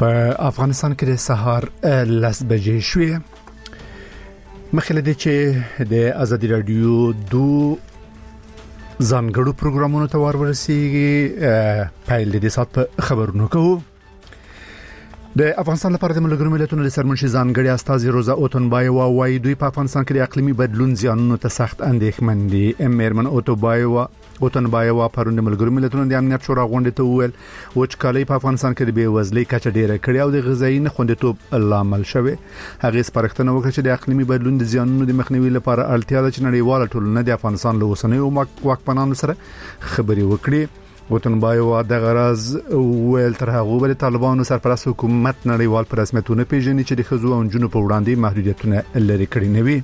په افغانستان کې د سهار 10 بجې شوې. مخکې د چې د ازادي رادیو ځانګړو پروګرامونو ته ورسیږي پیل د سات په خبرونو کوو. د افغانستان لپاره د ملګرو ملتونو د سرمنشي ځانګړي استاذ روزا اوتنبایوا وايي دوی په افغانستان کې د اقلیمي بدلون زیانونو ته سخت اندېښمن دي. میرمن اوتنبایوا پرون د ملګرو ملتونو د امنیت شورا غونډې ته وویل وچکالي په افغانستان کې د بېوزلۍ کچه ډېره کړې او د غذایي نخوندیتوب لامل شوی. هغه سپارښتنه وکړه چې د اقلیمي بدلون د زیانونو د مخنیوي لپاره اړتیا ده چې نړیواله ټولنه د افغانستان له اوسنیو واکمنانو سره خبرې وکړي. اوتنبایوا د غرض ویل تر هغه بل طالبانو سرپرست حکومت نړیوال پر رسمیتونه پیژني چې د خزو او جنونو په وړاندې محدودیتونه لري کړی نه وي.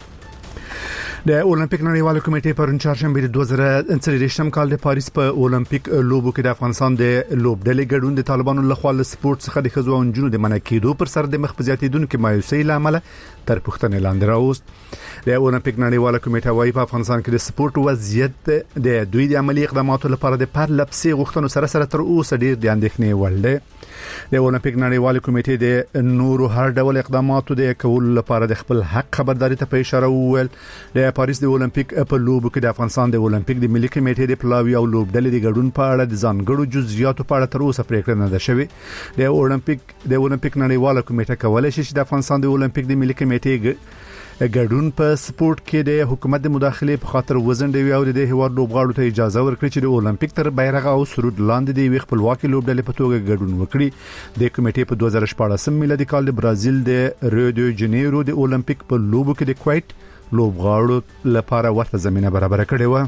د اولمپیک نړیواله کمیټې پرون چهارشنبه د 2023 کال د پاریس په اولمپیک لوبو کې د افغانستان د لوبډلې ګډون د طالبانو لخوا له سپورت څخه د خزو او جنونو د منع کېدو پر سر د مخبزياتیدونکو مایوسۍ لامل تر پوښتنې لاندې راوست. د اولمپیک نړیواله کمیټه وايي په افغانستان کې د سپورت وضعیت د دوی د عملی اقداماتو لپاره د پرلپسې غوښتنو سره تر اوسه ډیر د اندېښنې وړ دی. د اولمپیک نړیواله کمیټې د نورو هر ډول اقداماتو د کولو لپاره د خپل حق خبرداري ته په اشاره وویل. د پاریس د اولمپیک په لوبو کې د افغانستان د اولمپیک د ملي کمیټې د پلاوی او لوبډلې د ګډون په اړه د ځانګړو جزئیاتو په اړه تر اوسه پریکړه نه ده شوې. د اولمپیک نړیواله کمیټه کولای شي چې د افغانستان د اولمپیک د ملي کمیټې ګډون په سپورت کې د حکومت د مداخله په خاطر وزندوي او د هیواد لوبغاړو ته اجازه ورکړي چې د اولمپیک تر بیرغ او سرود لاندې د خپلواکي لوبډلې په توګه ګډون وکړي. د کمیټې په 2014 میلادي کال د برازیل د ریو دی جنیرو د اولمپیک په لوبو کې د کویت لوبغاړو لپاره ورته زمينه برابر کړې و.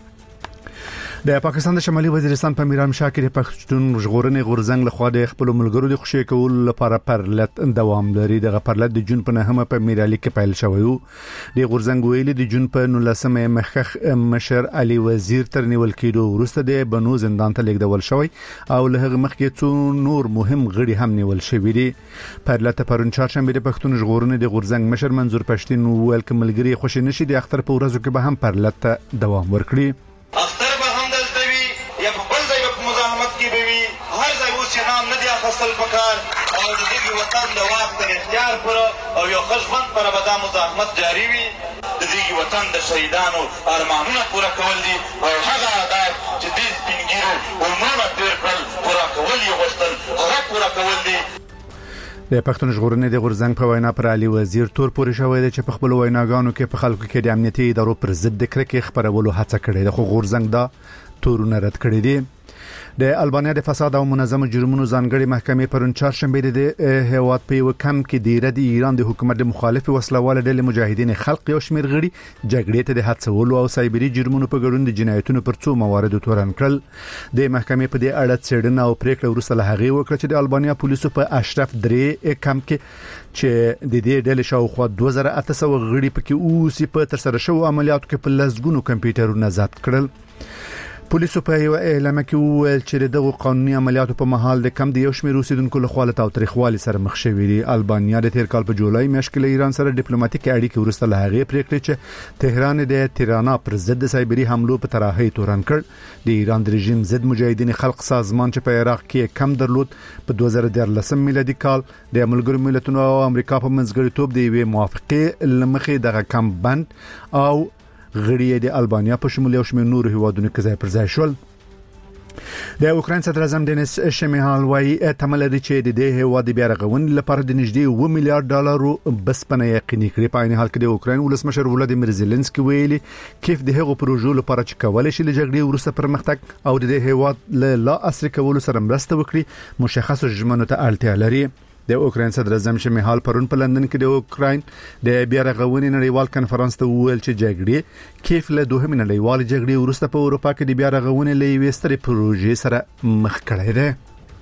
د پاکستان د شمالي وزیرستان په میرام شاه کې د پښتون ژغورنې غورځنګ لخوا د خپل ملګرو د خوشی کولو لپاره پرلت دوام لري. د پرلت د جون په 9 په میرالي کې پیل شوی و. د غورځنګ ویلي د جون په 19 مخخ مشر علي وزیر تر نیول کېدو وروسته د بنو زندان ته لیږدول شوی او له هغه مخکې څو نور مهم غړي هم نیول شوی دي. پرلت پرون چهارشنبه د پښتون ژغورنې د غورځنګ مشر منظور پښتين ویل ک ملګری خوشی نشي د اختر په ورځو کې به هم پرلت ته دوام ورکړي. فصل پکار او د دې وطن د واک تر اختیار پر او یو خشمن پر بدا مزاحمت جاری وي. د دې وطن د شهیدانو ارمانونه پورا کول دي او هغه اهداف چې دې سپینګیرو ورمانه تیر کړل پورا کول یې غوښتل هغه پورا کول دي. د پښتون ژغورنې د غورځنګ په وینا پر علي وزیر تور پورې شوی دی چې په خپل ویناګانو کې په خلکو کې د امنیتي ادارو پر ضد د کرکې خبرولو هڅه کړې ده، خو غورځنګ دا تورونه رد کړی دي. د البانیا د فساد او منظم جرمونو ځانګړي محکمې پرون چهارشنبه د هیواد په یو کم کې د ایران د حکومت د مخالف وسلواله ډلې مجاهدین خلق یو شمیر غړي جګړې ته د هڅولو او سایبري جرمونو په ګډون د جنایتونو پر څو مواردو تورن کړل. د محکمې په دې اړه څېړنه او پریکړه وروسته له هغې وکړه چې د البانیا پولیسو په اشرف درې کم کې چې د دې ډلې شاوخوا 2800 غړي پکې اوسې په تر سره شو عملیاتو کې په لسګونو کمپیوټرونه ضبط کړل. پولیسو په یو اعلان کې وویل چې دغه قانوني عملیاتو په محل د کم د یو شمېر اوسیدونکو له خوا له تاوتریخوالي سره مخ شوي دي. البانیا د تیر کال په جولای میاشت کې له ایران سره ډیپلوماټیک اړیکې وروسته له هغې پریکړې چې تهران د تیرانا پر ضد سایبري حملو په طرحې تورن کړ. د ایران د رژیم ضد مجاهدین خلق سازمان چې په عراق کې کم درلود په 2013 میلادي کال د ملګرو ملتونو او امریکا په منځګړیتوب د یوې موافقې لمخې دغه کم بند او غړي د البانیا په شمول یو شمېر نور هیوادونو کې ځای پر ځای شول. د اوکراین صدر اعظم دینیس شمیهال وايي تمل لري چې د دې هیواد بیا رغونې لپاره د نږدې 1 میلیارډ ډالرو بسپنه یقیني کړې. په عین حال کې د اوکراین ولسمشر ولادیمیر زيلنسکي ویلي کیف د هغو پروژو لپاره چې کولای شي له جګړې وروسته پرمختګ او د هیواد لا عصري کولو سره مرسته وکړي مشخصو ژمنو ته اړتیا لري. د اوکراین صدر اعظم شمیهال پرون په لندن کې د اوکراین د بیا رغونې نړیوال کنفرانس ته وویل چې جګړې کیف له دوهمې نړیوال جګړې وروسته په اروپا کې د بیا رغونې لوي سترې پروژې سره مخ کړی دی.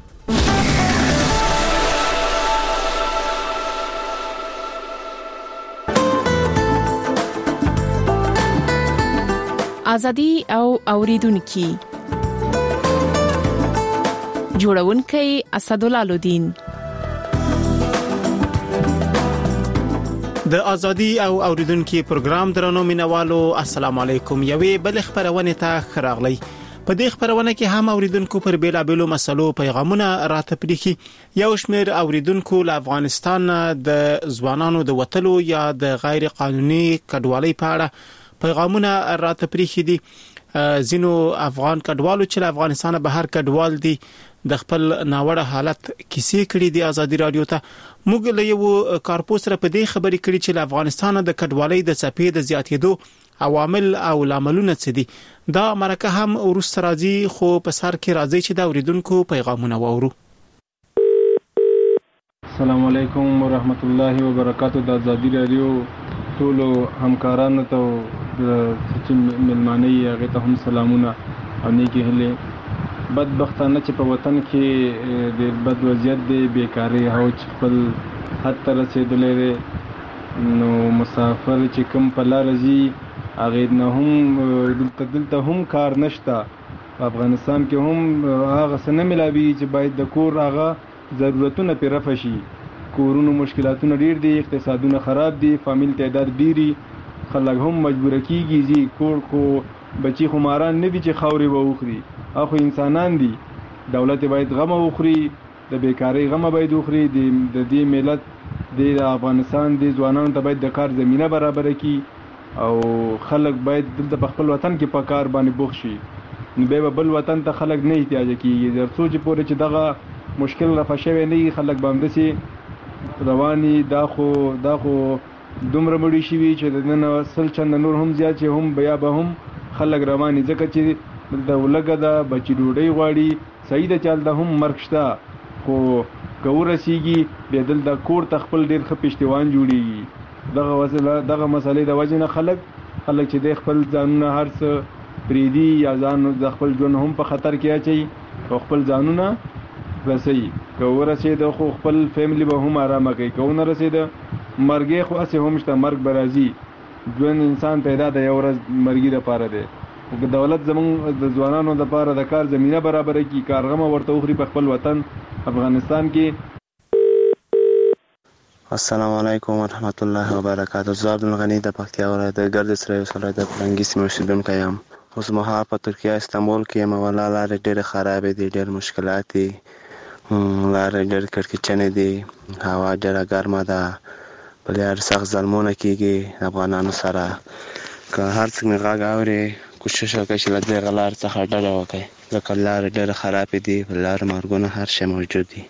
ازادي او اوریدونکو جوړونکي اسدالله لودین. د ازادي او اوریدونکو پروګرام درنو مینوالو السلام علیکم. یوې بل خبرونه ته خراغلی. په دې خبرونه کې هم اوریدونکو پر بیلابېلو مسلو پیغامونه راته پریخي یو شمېر اوریدونکو له افغانستان د ځوانانو د وټلو یا د غیر قانوني کډوالۍ په اړه پیغامونه راته پریخي دي زینو افغان کډوالو چې له افغانستان بهر کډوال دي د خپل ناوړه حالت کیسې کړې دي ازادي رادیو ته موږ له یو کارپوس سره په دې خبرې کړې چې له افغانستان د کډوالۍ د څپې د زیاتېدو عوامل او لاملونه څه دي دا مرکه هم ورسره راځي خو په سر کې راځي چې دا اوریدونکو پیغامونه واورو. السلام علیکم ورحمت الله وبرکاتہ. د ازادي رادیو ټول همکارانو ته چې ملمانه یې هغه ته هم سلامونه او نیکی هیله. بدبختانه چې په وطن کې د بد وضعیت دی بیکاری او چې خپل حد ته رسېدلی نو مسافر چې کوم په لار ځي هغې نه هم دلته هم کار نشته. په افغانستان کې هم هغه څه نه ملاوي چې باید د کور هغه ضرورتونه پرې رفع شي. کورونو مشکلاتونه ډیر دي، اقتصادونه خراب دي، فامیل تعداد ډیری، خلک هم مجبور کیږي چې کور کو بچي خو ماران نه دي چې خاورې ووخري، اخو انسانان دي. دولت باید غم وخوري، د بیکاری غم باید وخوري. د دې ملت د افغانستان د ځوانانو ته باید د کار زمينه برابر کړي او خلک باید دلته په خپل وطن کې په کار باندې بوخت شي. نو به بل وطن ته خلک نه احتیاج کیږي. تر څو چې پورې چې دغه مشکل رفع شوی نه خلک به همداسې رواني. دا خو دومره مړي شوي چې د نن 100 چنده نور هم زیات چې هم بیا به هم خلک رواني، ځکه چې د ولګه د بچی ډوډۍ غواړي. صحیح د چال د هم مرګ شته خو که ورسیږي بیا دلته کور ته خپل ډېر ښه پشتیوان جوړېږي. دغه مسئلې د وجې نه خلک چې د خپل ځانونه هر څه پریدي یا ځان د خپل ژوند هم په خطر کې اچوي او خپل ځانونه رسوي. که ورسېد خو خپل فیملی به هم آرامه کوي، که ونه رسېد مرګې خو هسې هم شته، مرګ به راځي. ژوند انسان پیدا د یو ورځ مرګي لپاره دی. که دولت زمونږ د ځوانانو لپاره د کار زمینه برابره کړي، کارغمه ورته وخوري په خپل وطن افغانستان کې. السلام علیکم ورحمت الله وبرکاتہ. زه عبدالغنی د پکتیا ولایت د ګردیز ولسوالۍ د فرنګي سیمې اوسېدونکی یم. اوس مهال په ترکیه استانبول کې یم. والله لارې ډېرې خرابې دي، ډېر مشکلات دي، لارې ډېر کړکېچنې دي، هوا ډېره ګرمه ده، په لار سخت ظلمونه کېږي افغانانو سره. که هر څوک مې غږ اوري کوشش وکړئ چې له دغه لارې څخه ډډه وکړئ، ځکه لارې ډېرې خرابې دي، په لار مرګونه هر شی موجود دي.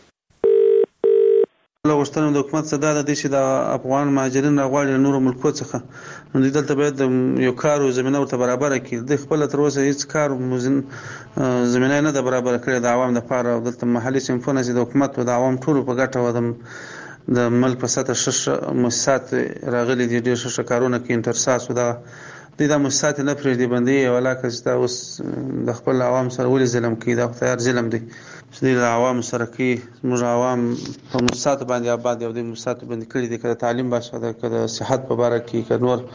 غوښتنه د حکومت څخه دا ده چې د افغان مهاجرین راغواړي له نورو ملکو څخه، نو دوی دلته باید یو کار او زمینه ورته برابره کړي. دوی خپل تر اوسه هیڅ کار زمینه نه ده برابره کړې د عوام لپاره. او دلته محلي صنفونه چې د حکومت او د عوام ټولو په ګټه و د ملک په سطح ښه مؤسسات راغلي دي، ډېر ښه کارونه کوي. انترساس دا د مؤسسات نه پرېږدي بندي ولاکه چې دا اوس د خپل عوام سره ولې ظلم کوي. دا خو تیار ظلم دی چې د عوام سره کوي. موږ عوام په مؤسسات باندې آباد یو د مؤسسات باندې کړی دي، که تعلیم باسه ده، که د صحت په باره کې، که نور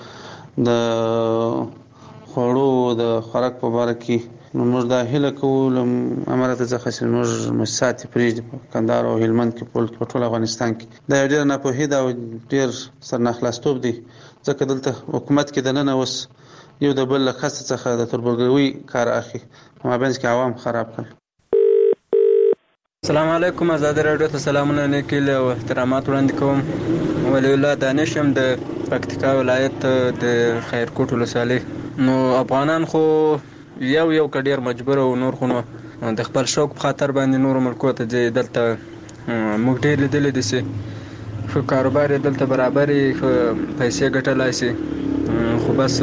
د خوړو د خوراک په باره کې. نو موږ دا هیله کوو له امارت څخه چې موږ مؤسسات پرېږدي په کندهار او هلمند کې په ټول افغانستان کې. دا یو ډېره ناپوهي ده او ډېر سرناخلاصتوب دی، ځکه دلته حکومت کې دننه اوس یو د بل له کسته څخه د تربورګلوي کار اخلي، په مابینځ کې عوام خراب کړل. السلام علیکم. ازادي رادیو ته سلامونه نیکي او احترامات وړاندې کوم. ولی الله دانش هم د پکتیکا ولایت د خیرکوټ ولسوالۍ. نو افغانان خو یو کډیر مجبور او نور خو د خپل شوق په خاطر باندې نور ملکو ته ځي. دلته موږ ډېر لیدلې دي چې ښه کاروبار یې دلته برابر یې، ښه پیسې ګټلی شي، خو بس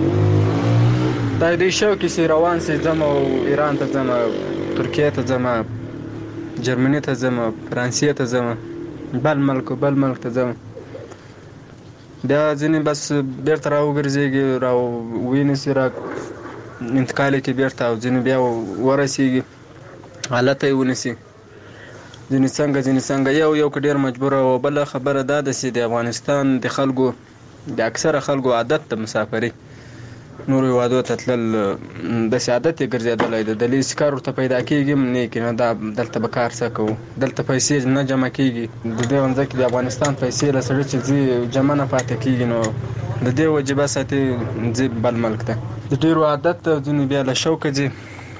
دا دوی شوق یې چې روان سي، ځم او ایران ته ځم، ترکیې ته ځم، جرمني ته ځم، فرانسې ته ځم، بل ملک ته ځم. بیا ځینې بس بیرته راوګرځېږي، راوینیسي، را انتقال یې کړي بیرته، او ځینې بیا ورسېږي حالت یې ونیسي. ځینې څنګه یو که ډېر مجبوره. او بله خبره دا ده چې د افغانستان د خلکو د اکثره خلکو عادت د مسافري، نورو هېوادو ته تلل داسې عادت یې ګرځېدلی دی. د لیس کار ورته پیدا کېږي هم نه کې، نه دا دلته به کار څه کوو، دلته پیسې نه جمع کېږي. د دې ونځه کې د افغانستان پیسې له سړي چې ځي جمع نه پاتې کېږي، نو د دې وجې بس ځي بل ملک ته. د ډېرو عادت ځینې بیا له شوقه ځي،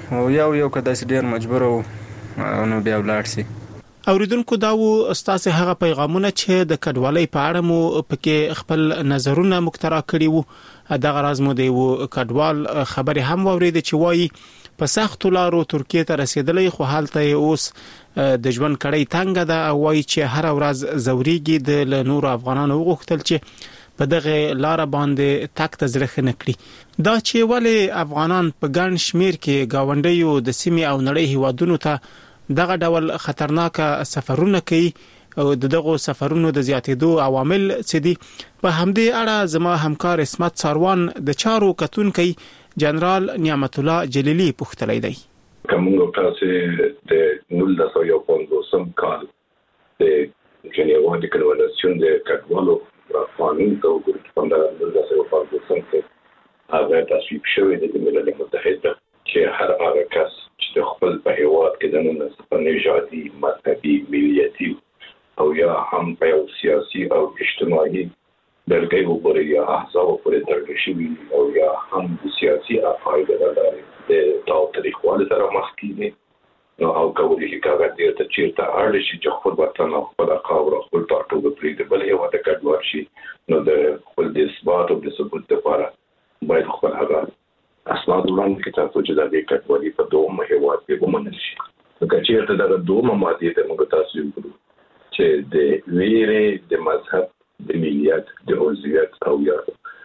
او یو کداس ډیر مجبور وو نو بیا ولاړ شي. اوریدونکو دا و استاد هغه پیغامونه چې د کډوالۍ په اړه مو پکې خپل نظرونه مخترع کړي وو. دا غراز مو دی و کډوال خبره هم وورید چې وایي په سخت لارو ترکیه ته رسیدلې خو حالت اوس د ژوند کړي تنګ ده او وایي چې هر ورځ زوريږي د نور افغانانو وغوښتل چې په دغه لار باندې تک تزرخ نکړي. دا چې ولې افغانان په ګڼ شمیر کې گاونډیو د سیمې او نړۍ هیوادونو ته دغه ډول خطرناک سفرونه کوي او دغه سفرونو د زیاتېدو عوامل څه دي، په همدې اړه زما همکار اسمت ساروان د چارو کتونکي جنرال نعمت الله جلیلی پوښتلی دی. کومه تاسو د 1950 کال د جنیوا د کنوانسیون د کډوالو قانون ته وګورئ، په 1950 کې هغه تصویب شوی د ملل متحد چې هر هغه کس چې د خپل په هیواد کې د نن نژادي مذهبي ملیتي او یا هم په سیاسي او اجتماعي دلګي وګوري یا احزاب پورې تړل شوی او یا هم د سیاسي افعال د تاریخوالي سره مخ کیږي نو او کولی شي کاغذ دې ته چیرته اړ شي چې خپل وطن او خپل قوم او خپل ټاټوب پرې د بل هیواد کډوال شي نو د خپل د اثبات او د ثبوت لپاره باید خپل هغه اسناد وړاندې کړي تاسو چې د کډوالۍ په دوه هیواد کې ومنل شي. که چیرته د دوه ماده ته موږ تاسو وګورو چې د ویرې د مذهب د ملیت د هویت او یا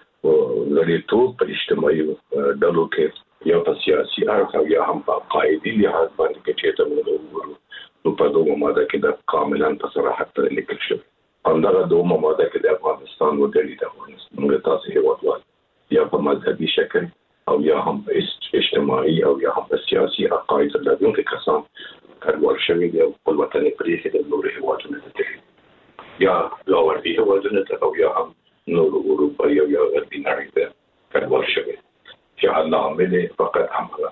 لړیتوب په اجتماعي ډلو کې یا په سیاسي اړخ او یا هم په قاعدي لحاظ باندې کې چې موږ وګورو نو په دوه ماده کې د کاملا په صراحت سره لیکل شوی. همدغه دوه ماده کې د افغانستان وګړي د افغانستان موږ تاسو هیوادوال یا په مذهبي شکل او یا هم اجتماعي او یا هم سیاسي عقاید لرونکي کسان کډوال شوي دي او خپل وطن پرې د نور هیوادونو ته یا لاوردي هیوادونو ته او یا هم نور اروپا یا غربي نړۍ ته کډوال شوي چې الله عامل فقط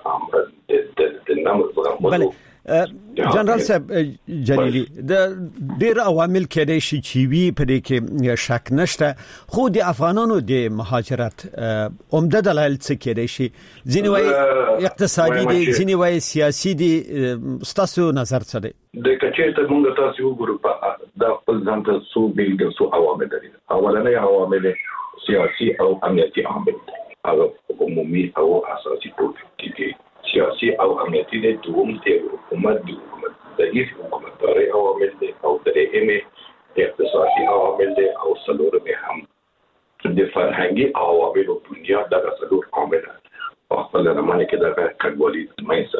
هم د نامه بله جنرال صاحب جلیلی د ډیر عوامل کېدای شي چې وی په دې کې شک نشته، خو د افغانانو د مهاجرت عمده دلایل څه کېدای شي؟ ځینې وایي اقتصادي دي، ځینې وایي سیاسي دي، ستاسو نظر څه دی؟ د کچېرته موږ تاسو وګورو په د خپل ځان ته څو بیلګې څو عوامل دي. اولنۍ عوامل سیاسي او امنیتي عوامل دي، هغه عمومي او اساسي ټول دي. سیاسي او امنیتي د دوم د حکومت د حکومتداري عوامل دي او درېیمه اقتصادي عوامل دي او څلورمه هم د فرهنګي عوامل او بنیاد دغه څلور عوامل په خپل رمانه کې د کډوالۍ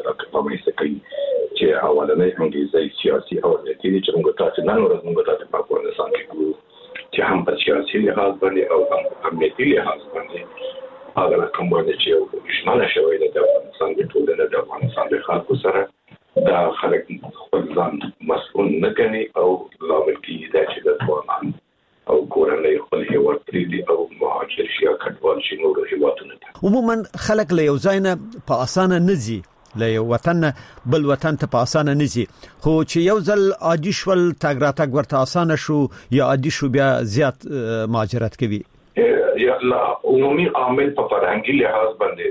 مې سره کوي چې اولنې انګلیسي سیاسي او امنیتي چې موږ تاسو نن ورځ موږ تاسو په افغانستان کې کوو چې هم په سیاسي لحاظ باندې او هم امنیتي لحاظ باندې هغه کوم باندې چې شماله شوی د افغانستان د ټولنې د افغانستان د خلکو سره دا خلک خپل ځان مسؤل نه کوي او لامل کیږي چې د افغانان او کورنۍ خپل هیواد پرېږدي او مهاجر شي یا کډوال شي نور هیوادونو ته. عموما خلک له یو ځای نه په اسانه نه ځي، له یو وطن بل وطن ته په اسانه نه ځي، خو چې یو ځل عادي شول تګ راتګ ورته اسانه شو یا عادي شو بیا زیات مهاجرت کوي. یا عمومي عامل په فرهنګي لحاظ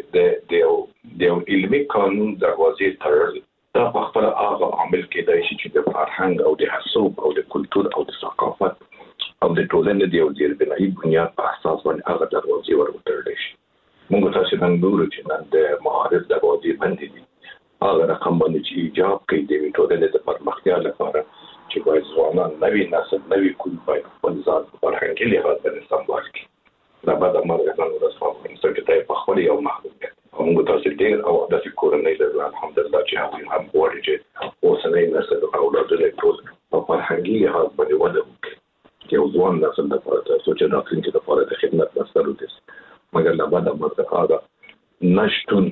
باندې د علمي قانون دروازې تړل دا په خپل هغه عامل کېدای شي چې د فرهنګ او د حساب او د کلتور او د ثقافت او د ټولنې د یو ځیربنایي بنیاد په اساس باندې هغه دروازې ورتړل شي. موږ تاسو نن ګورو چې نن د معارف دروازې بندې دي، هغه رقم باندې چې ایجاب کوي د ټولنې د پرمختیا لپاره چې باید ځوانان نوي نسل نوي کول باید خپل ځان په فرهنګي لحاظ باندې سمبال کړي. دا بعد ما نن ورځ په څه په خپل یو محدود موږ تاسو ډیر او د کورنۍ له الحمدلله چې هغه هم غواړي چې اوسنۍ نسل او اولادونه ټول په فرهنګي لحاظ باندې وده وکړي چې ځوان نسل د فرصت چې د راتلونکي لپاره د خدمت مسؤل دي. مګر لا بعد ما هغه نشټون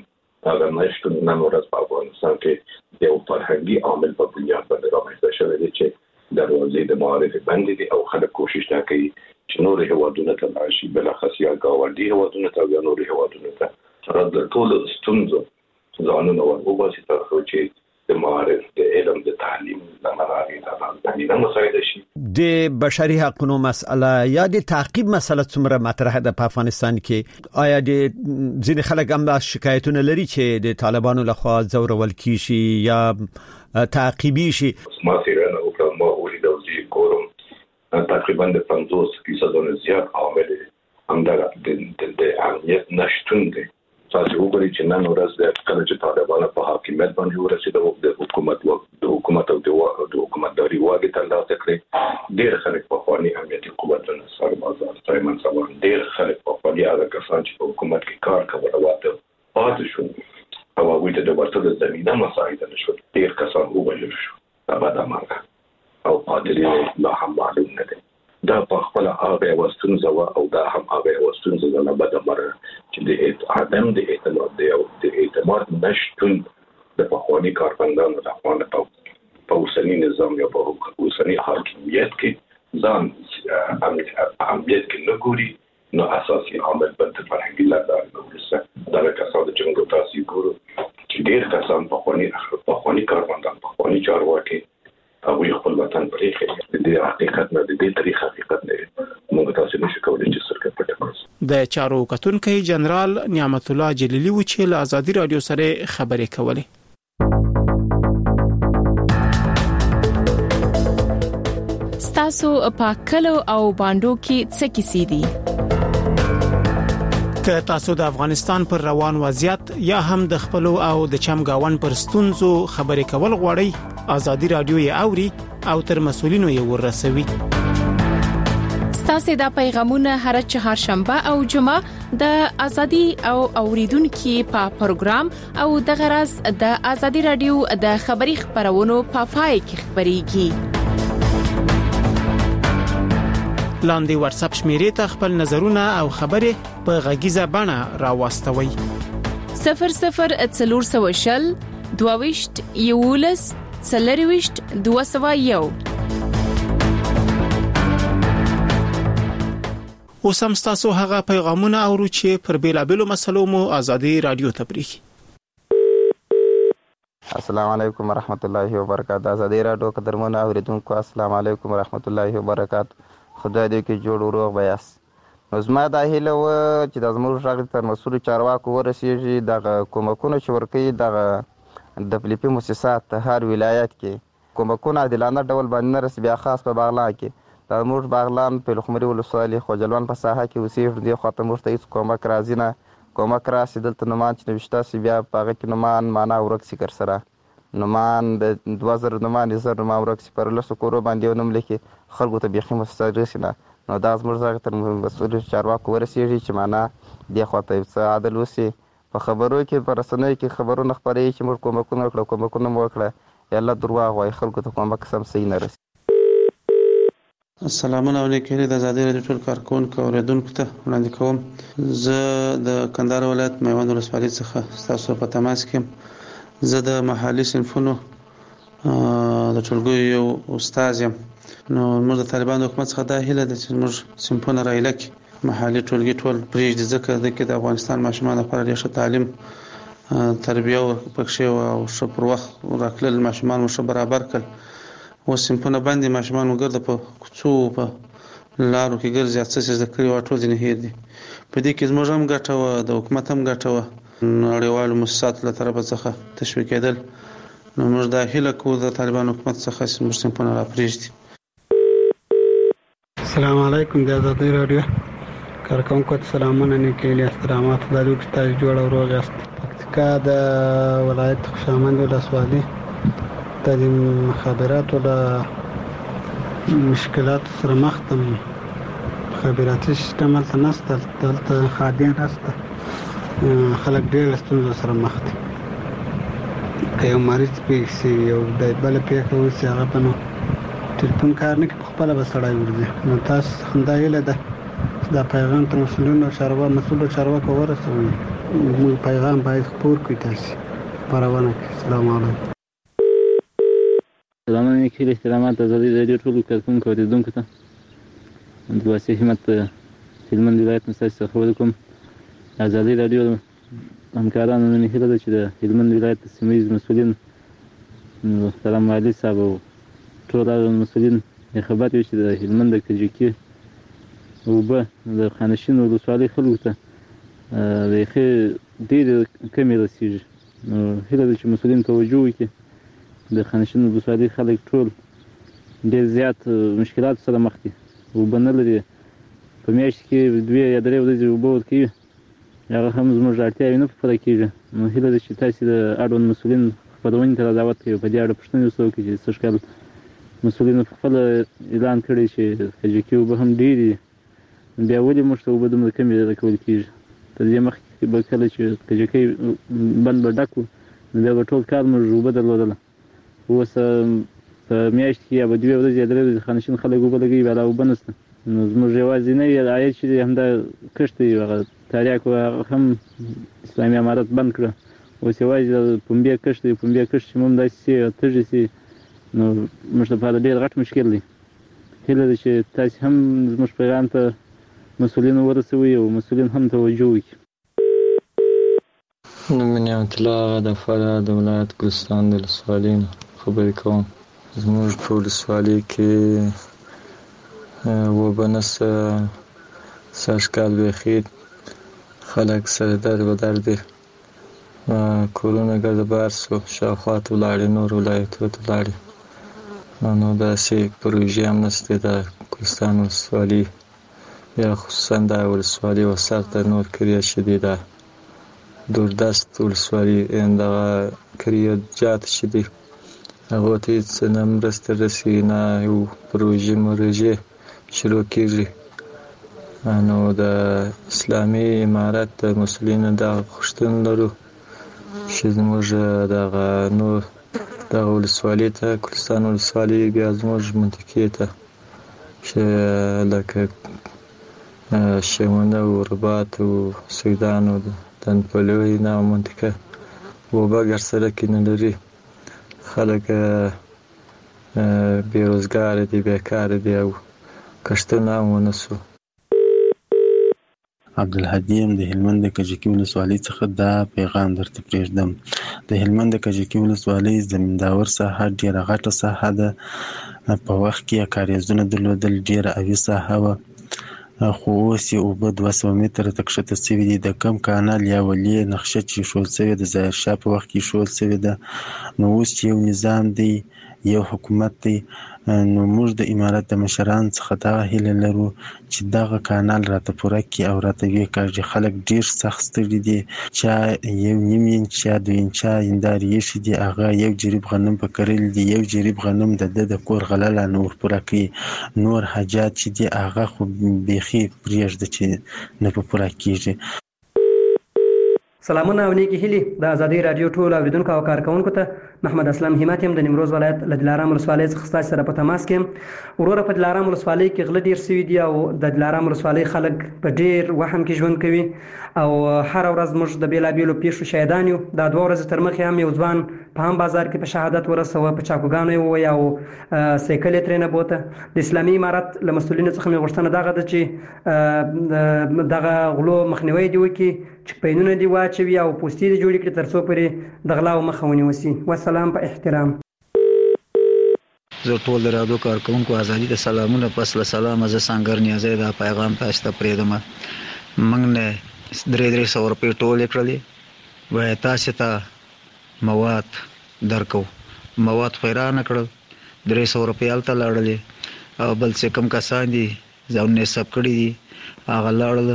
نن ورځ په افغانستان کې د فرهنګي عامل په بنیاد باندې رامنځته شوی دی چې دروازې د معارف باندې دي او خلک کوشش کوي چې نور هیوادونه ته راشي، بلخص یا ګاونډي هیوادونه ته یا نور هیوادونه ته رد ټول ستونزو ځانونه ورغوباسي تر څو چې د معارف د علم د تعلیم د منابع د تعلیم مسایل شي. د بشري حقوقو مسله یا د تعقیب مسله څومره مطرح ده په افغانستان کې؟ آیا د ځینې خلک هم شکایتونه لري چې د طالبانو لخوا زورول کیږي یا تعقیبي شي؟ ما سیرانه او ما ولید او زی کورم تقریبا د 50% زیات عامل همدغه د امنیت نشتون دی. تاسو وګورئ چې نن ورځ د کله چې طالبان په حاکمیت باندې ورسېدل د حکومت او د حکومتداري واګي ترلاسه کړې، ډېر خلک په خواني امنیتي قوتونو سربازان سایمن سامان ډېر خلک په خواني هغه کسان چې په حکومت کې کار کول واته پاتې شو او هغوی ته د ورته زمینه مساعده نشو. ډېر کسان ووژل شو په دماغ او قاتلین لا هم معلوم نه دي. دا په خپل هغه وستونزه او دا هم هغه وستونزه نه بده مره چې د عدم د اعتماد دی او د اعتماد نشټون د پخوانی کاربندانو د افغان په اوسنی نظام یا په اوسنی حاکمیت کې ځان امنیت کې نه ګوري، نو اساسي عامل بل د فرهنګي لاره نو دا کسان د جنګ تاسو ګورو چې ډېر کسان پخوانی کاربندان پخوانی چارواکي او یو خپل وطن پرېږي. د حقیقت نه د دې تاریخ حقیقت نه موږ تاسو نشو کولای چې سرکه پټه کړو. د چارو کتونکو جنرال نعمت الله جلیلی و چې له ازادي رادیو سره خبرې کولې. ستاسو په کلو او باندو کې څه کیسې دي؟ که تاسو د افغانستان پر روان وضعیت یا هم د خپل او د چمګاون پر ستونزو خبرې کول غواړئ، ازادي رادیو یې اوري او تر مسولینو یې ورسوي. ستاسو د پیغامونه هر چهارشنبه او جمعه د ازادي او اوریدونکو په پروګرام او د غرض د ازادي رادیو د خبري خبرونو په پای کې خبريږي. لاندې واتس اپ شمیرې ته خپل نظرونه او خبرې په غږیزه بڼه راوستوي. 0040 22 یولس څلرويشت 201. اوس هم تاسو هغه پیغامونه اورو چې پر بیلابلو مسلو مو ازادي رادیو ته پریږي. السلام علیکم ورحمت الله وبرکاته. ازادي رادیو قدرمن اوریدونکو السلام علیکم ورحمت الله وبرکاته. خدای دې کې جوړ وروغ بیاس. نو زما دا هیله و چې د زموږ غږ تر مسؤل چارواکو ورسیږي، د کومکونو چې ورکوي د فلپی مؤسسات هر ولایت کې کومکونه عادلانه ډول باندې نه رسي. بیا خاص په باغلان کې د موږ باغلان په لخمري ولسوالۍ خوجلوان په ساحه کې اوسېږي. دی خواته موږ ته هېڅ کومک راځي نه. کومک راسي دلته نومان چې نوشته سي بیا په هغه کې نومان معنا ورک سي کر سره نومان د 2000 نومان زر نومان ورک سي پر لسو کورو باندې یو نوم لیکي خلکو ته بیخي مستقر رسي نه. نو دا زموږ ځای تر مسؤل چارواکو ورسېږي چې معنا دی خواته څه عادل وسي. په خبرو کې په رسنیو کې خبرونه خپرېږي چې موږ کومکونه وکړو کومکونه مو وکړه، یاله درواغ وایي خلکو ته کومک سم صحیح نه رسي. السلام علیکم. د ازادي رادیو ټول کارکونکو او اوریدونکو ته وړاندې کوم زه د کندهار ولایت میوند ولسوالۍ څخه تاسو په تماس کې. زه د محلي صنفونو د ټولګیو یو استاد یم. نو موږ د طالبانو حکومت څخه دا هیله ده چې موږ صنفونه رایله کړي، محلي ټولګي ټول پرېږدي، ځکه د افغانستان ماشومان لپاره ډېر ښه تعلیم تربیه ورپکښې او ښه پر وخت راکړل، ماشومان مو ښه برابر کړل. اوس صنفونه بندې، ماشومان مو ګرده په کوڅو په لارو کې ګرځي، څه چې زده کړي وه ټول ځینې هېر دي. په دې کې زموږ هم ګټه وه، د حکومت هم ګټه وه، نړیوالو مؤسساتو له طرفه څخه تشویقېدل. نو موږ دا هیله کوو د طالبانو حکومت څخه چې موږ صنفونه راپرېږدي. السلام علیکم. د ازادي رادیو کارکونکو ته سلامونه نیکې احترامات لرو چې تاسو جوړ او روغ یاست. پکتیکا د ولایت خوشامند ولسوالۍ د مخابراتو د مشکلات سره مخ ته مخابراتي سیستم هلته نشته، دلته خادم نشته، خلک ډېر ستونزو سره مخ دي. که یو مریض پېښ شي یو د بله پېښه وشي هغه به نو ټلیفون کار نه کوي، په خپله به سړی ورځي. نو تاسو همدا هیله ده چې دا پیغام تر مسؤلو چارواکو ورسوئ. موږ پیغام باید خپور کړئ تاسې خپرونه کړئ. السلام علیکم. سلام علیکم. احترامات ازادي رادیو ټولو کارکونکو او اوریدونکو ته د واسع همت هلمند ولایت مساج څخه خبرې کوم. ازادي رادیو همکارانو نن هیله ده چې د هلمند ولایت سیمه ییز مسؤلین محترم والي صاحب او ټول مسؤلین خبرت وشي د هلمند د کجکي وبه د خانشین ولسوالۍ خلکو ته د ډېر کمې رسیږي. نو هیله ده چې مسؤلین توجه وکړي. د خانشین ولسوالۍ خلک ټول ډېر زیات مشکلات سره مخ دي. اوبه نه لري، په میاشت کې 2 یا 3 ورځې اوبه ورکوي، هغه هم زموږ اړتیاوې نه پوره کېږي. نو هیله ده چې تاسې د اړوند مسؤلین خپرونې ته دعوت کوي، په دې اړه پوښتنې ورسره وکړي چې سږ کال مسؤلینو خپله اعلان کړی چې کجکي اوبه هم ډېرې دي، بیا ولې موږ ته اوبه دومره کمې راکول کېږي؟ تر دې مخکې به کله چې کجکي بند به ډک وو نو بیا به ټول کال موږ اوبه درلودله. اوس په میاشت کې یا به 2 ورځې یا 3 ورځې خانشین خلک اوبه لګوي، بیا لا اوبه نشته. نو زموږ یوازینی عاید چې دی همدا کښت دی، هغه تریاک هم اسلامي امارت بند کړه. اوس یوازې د پنبې کښت دی، پنبې کښت چې موږ داسې سي او تږي سي، نو موږ لپاره ډېر غټ مشکل دی. هیله ده چې تاسې هم زموږ پیغام ته مسؤلین ورسوي او مسؤلین هم توجه وکړي. نوم مې نعمت الله د فراه د ولایت ګلستان د ولسوالۍ نه خبرې کوم. زموږ په ولسوالۍ کې اوبه نشته، سږ کال بیخي خلک سره در بدر دي، کورونه ګرده بار سو، شاوخوا ته ولاړې، نور ولایتونو ته ولاړې. نو داسې پروژې هم نشته د ګلستان ولسوالۍ یا خصوصا د ولسوالۍ وسط د نور کریه شدي ده دوردست ولسوالۍ دغه کریه جات چې دي هغو ته هېڅ نه مرسته رسي، نه یو پروژې شروع کېږي. نو د اسلامي امارت د مسؤلینو دغه غوښتنه لرو چې زموږ دغه ولسوالۍ ته ګلستان ولسوالۍ بیا زموږ منطقې ته چې لکه شمونه و رباط و سیدان و دنپلوی نه منطقه اوبه ګر سړک نه لري، خلک بېروزګاره دي، بیکاره دي او کښتونه هم ونه سو. عبدالهادي یم د هلمند د کجکي ولسوالۍ څخه دا پیغام درته پرېږدم. د هلمند د کجکي ولسوالۍ زمینداور ساحه ډېره غټه ساحه ده. په وخت کې یې کاریزونه درلودل، ډېره اوي ساحه وه، خو اوس یې اوبه 200 متره ته کښته سوي دي. د کم کانال یا ولې نقشه چې ایښودل سوې ده، ظاهرشاه په وخت کې ایښودل سوې ده. نو اوس چې یو نظام دی، یو حکومت دی، نو موږ د امارت د مشرانو څخه دغه هیله لرو چې دغه کانال راته پوره کړي او راته ویې کاږي. خلک ډېر سخت ستړي دي، چا 1.5 انچ چا 2 انچه هندارې ایښي دي، هغه 1 جریب غنم په کرلي دي، 1 جریب غنم د ده د کور غله لا نه ورپوره کوي. نور حاجات چې دي هغه خو بیخي پرېږده چې نه په پوره کېږي. سلامونه او نیکی هیلې د ازادي رادیو ټول اوریدونکو او کارکونکو ته محمد اسلام همت یم د نیمروز ولایت له دلارام ولسوالۍ څخه ستاسو سره په تماس کې یم. وروره په دلارام ولسوالۍ کې غله ډېر سوي دي او د دلارام ولسوالۍ خلک په ډېر وهم کې ژوند کوي او هر ورځ موږ د بېلابېلو پیښو شاهدان یو. دا 2 ورځې تر مخکې هم یو ځوان په هم بازار کې په شهادت ورسوه، په چاقوګانو یې وویه او سایکل یې ترېنه بوته. د اسلامي امارت له مسؤلینو څخه مې غوښتنه دغه ده چې دغه غلو مخنیوی دې وکړي، چکپینونه دې واچوي او پوستې دې جوړې کړي تر څو پورې د غلاو مخه ونیول سي. والسلام په احترام. زه ټول د رادیو کارکوونکو ازادي ته سلامونه، پس له سلامه زه سنګر نیازی دا پیغام تاسو ته پرېږدم. موږ نه 300 روپۍ ټولې کړلې، وایي تاسو ته مواد درکو، مواد خو یې رانه کړل، 300 روپۍ هلته لاړلې او بل چې کوم کسان دي ځانونه یې ثبت کړي دي هغه لاړل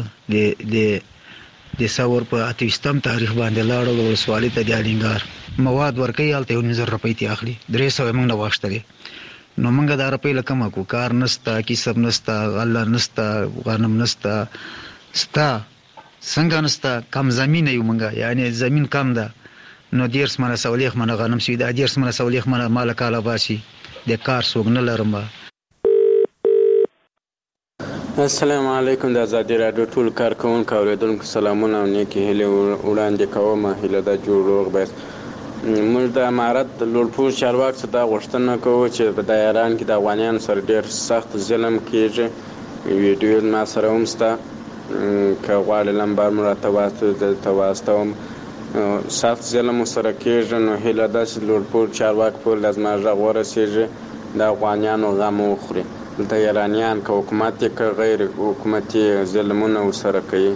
د ثور په 28 تاریخ باندې لاړل ولسوالۍ ته د الینګار مواد ورکوي، هلته 19 روپۍ ترې اخلي، 300 یې موږ نه واخیستلې. نو موږ دا روپۍ له کومه کړو؟ کار نشته، کسب نشته، غله نشته، غنم نشته، ستا څنګه نشته، کم زمینه یو موږ، یعنې زمین کم ده. نو 10 منه سولیخ منه غنم سوي، دا 10 منه سولیخ منه مال کاله باسي، د کار څوک نه لرم. السلام علیکم. د ازادي رادیو ټول کارکوونکو اوریدونکو سلامونه او نیکې هیلې وړاندې کوم. هیله ده جوړ روغ باید. موږ د امارت د لوړپوړ چارواکو څخه دا غوښتنه کوو چې په دا ایران کې د افغانیانو سره ډېر سخت ظلم کېږي. ویډیو ما سره هم شته، که غواړې لمبر مو راته واستوم. سخت ظلم سره کېږي، نو هیله ده چې لوړپوړ چارواکي پورې د زما غږ ورسېږي، د افغانیانو غم وخوري. دلته ایرانیان که حکومت یې که غیر حکومتي ظلمونه ورسره کوي.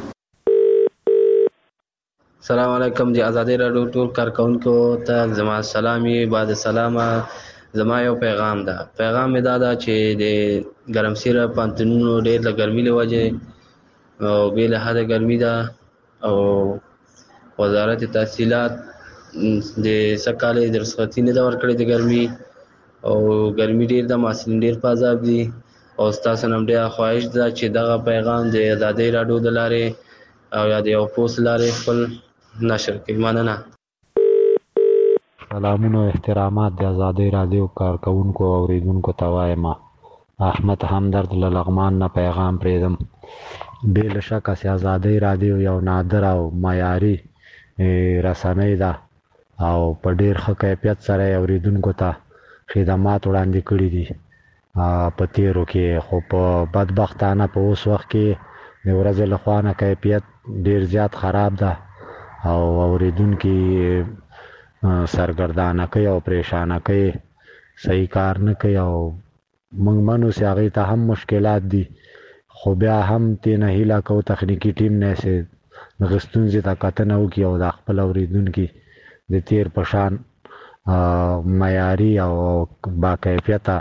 السلام علیکم. د ازادي راډیو ټول کارکونکو ته زما سلامي. بعد سلامه زما یو پیغام ده. پیغام مې دا ده چې د ګرمسیره پانتونونو ډېر له ګرمۍ له وجې او بې له حده ګرمي ده او وزارت تحصیلات د سکالې د رخصتي نه ده ورکړې د ګرمي او ګرمي ډېر ده، محصلین ډېر په عذاب دي او ستاسو نه ډېره خواهش ده چې دغه پیغام د ازادي راډیو د لارې او یا د یو پوسټ لارې خپل نشر کړئ. مننه. سلامونه او احترامات د ازادي راډیو کارکونکو او اوریدونکو ته وایم. احمد همدرد له لغمان نه پیغام پرېږدم. بې له شکه چې ازادي راډیو یو نادر او معیاري رسنۍ ده او په ډېر ښه کیفیت سره یې اوریدونکو ته خدمات وړاندې کړي دي په تیرو کې، خو په بدبختانه په اوس وخت کې د ورځې له خوا نه کیفیت ډېر زیات خراب ده او اوریدونکي سرګردانه کوي او پریشانه کوي، صحیح کار نه کوي او موږ منو چې هغې ته هم مشکلات دي، خو بیا هم ترې هیله کوو تخنیکي ټیم نه چې دغه ستونزې ته کتنه وکړي او د خپل اوریدونکي د تیر په شان معیاري او با کیفیته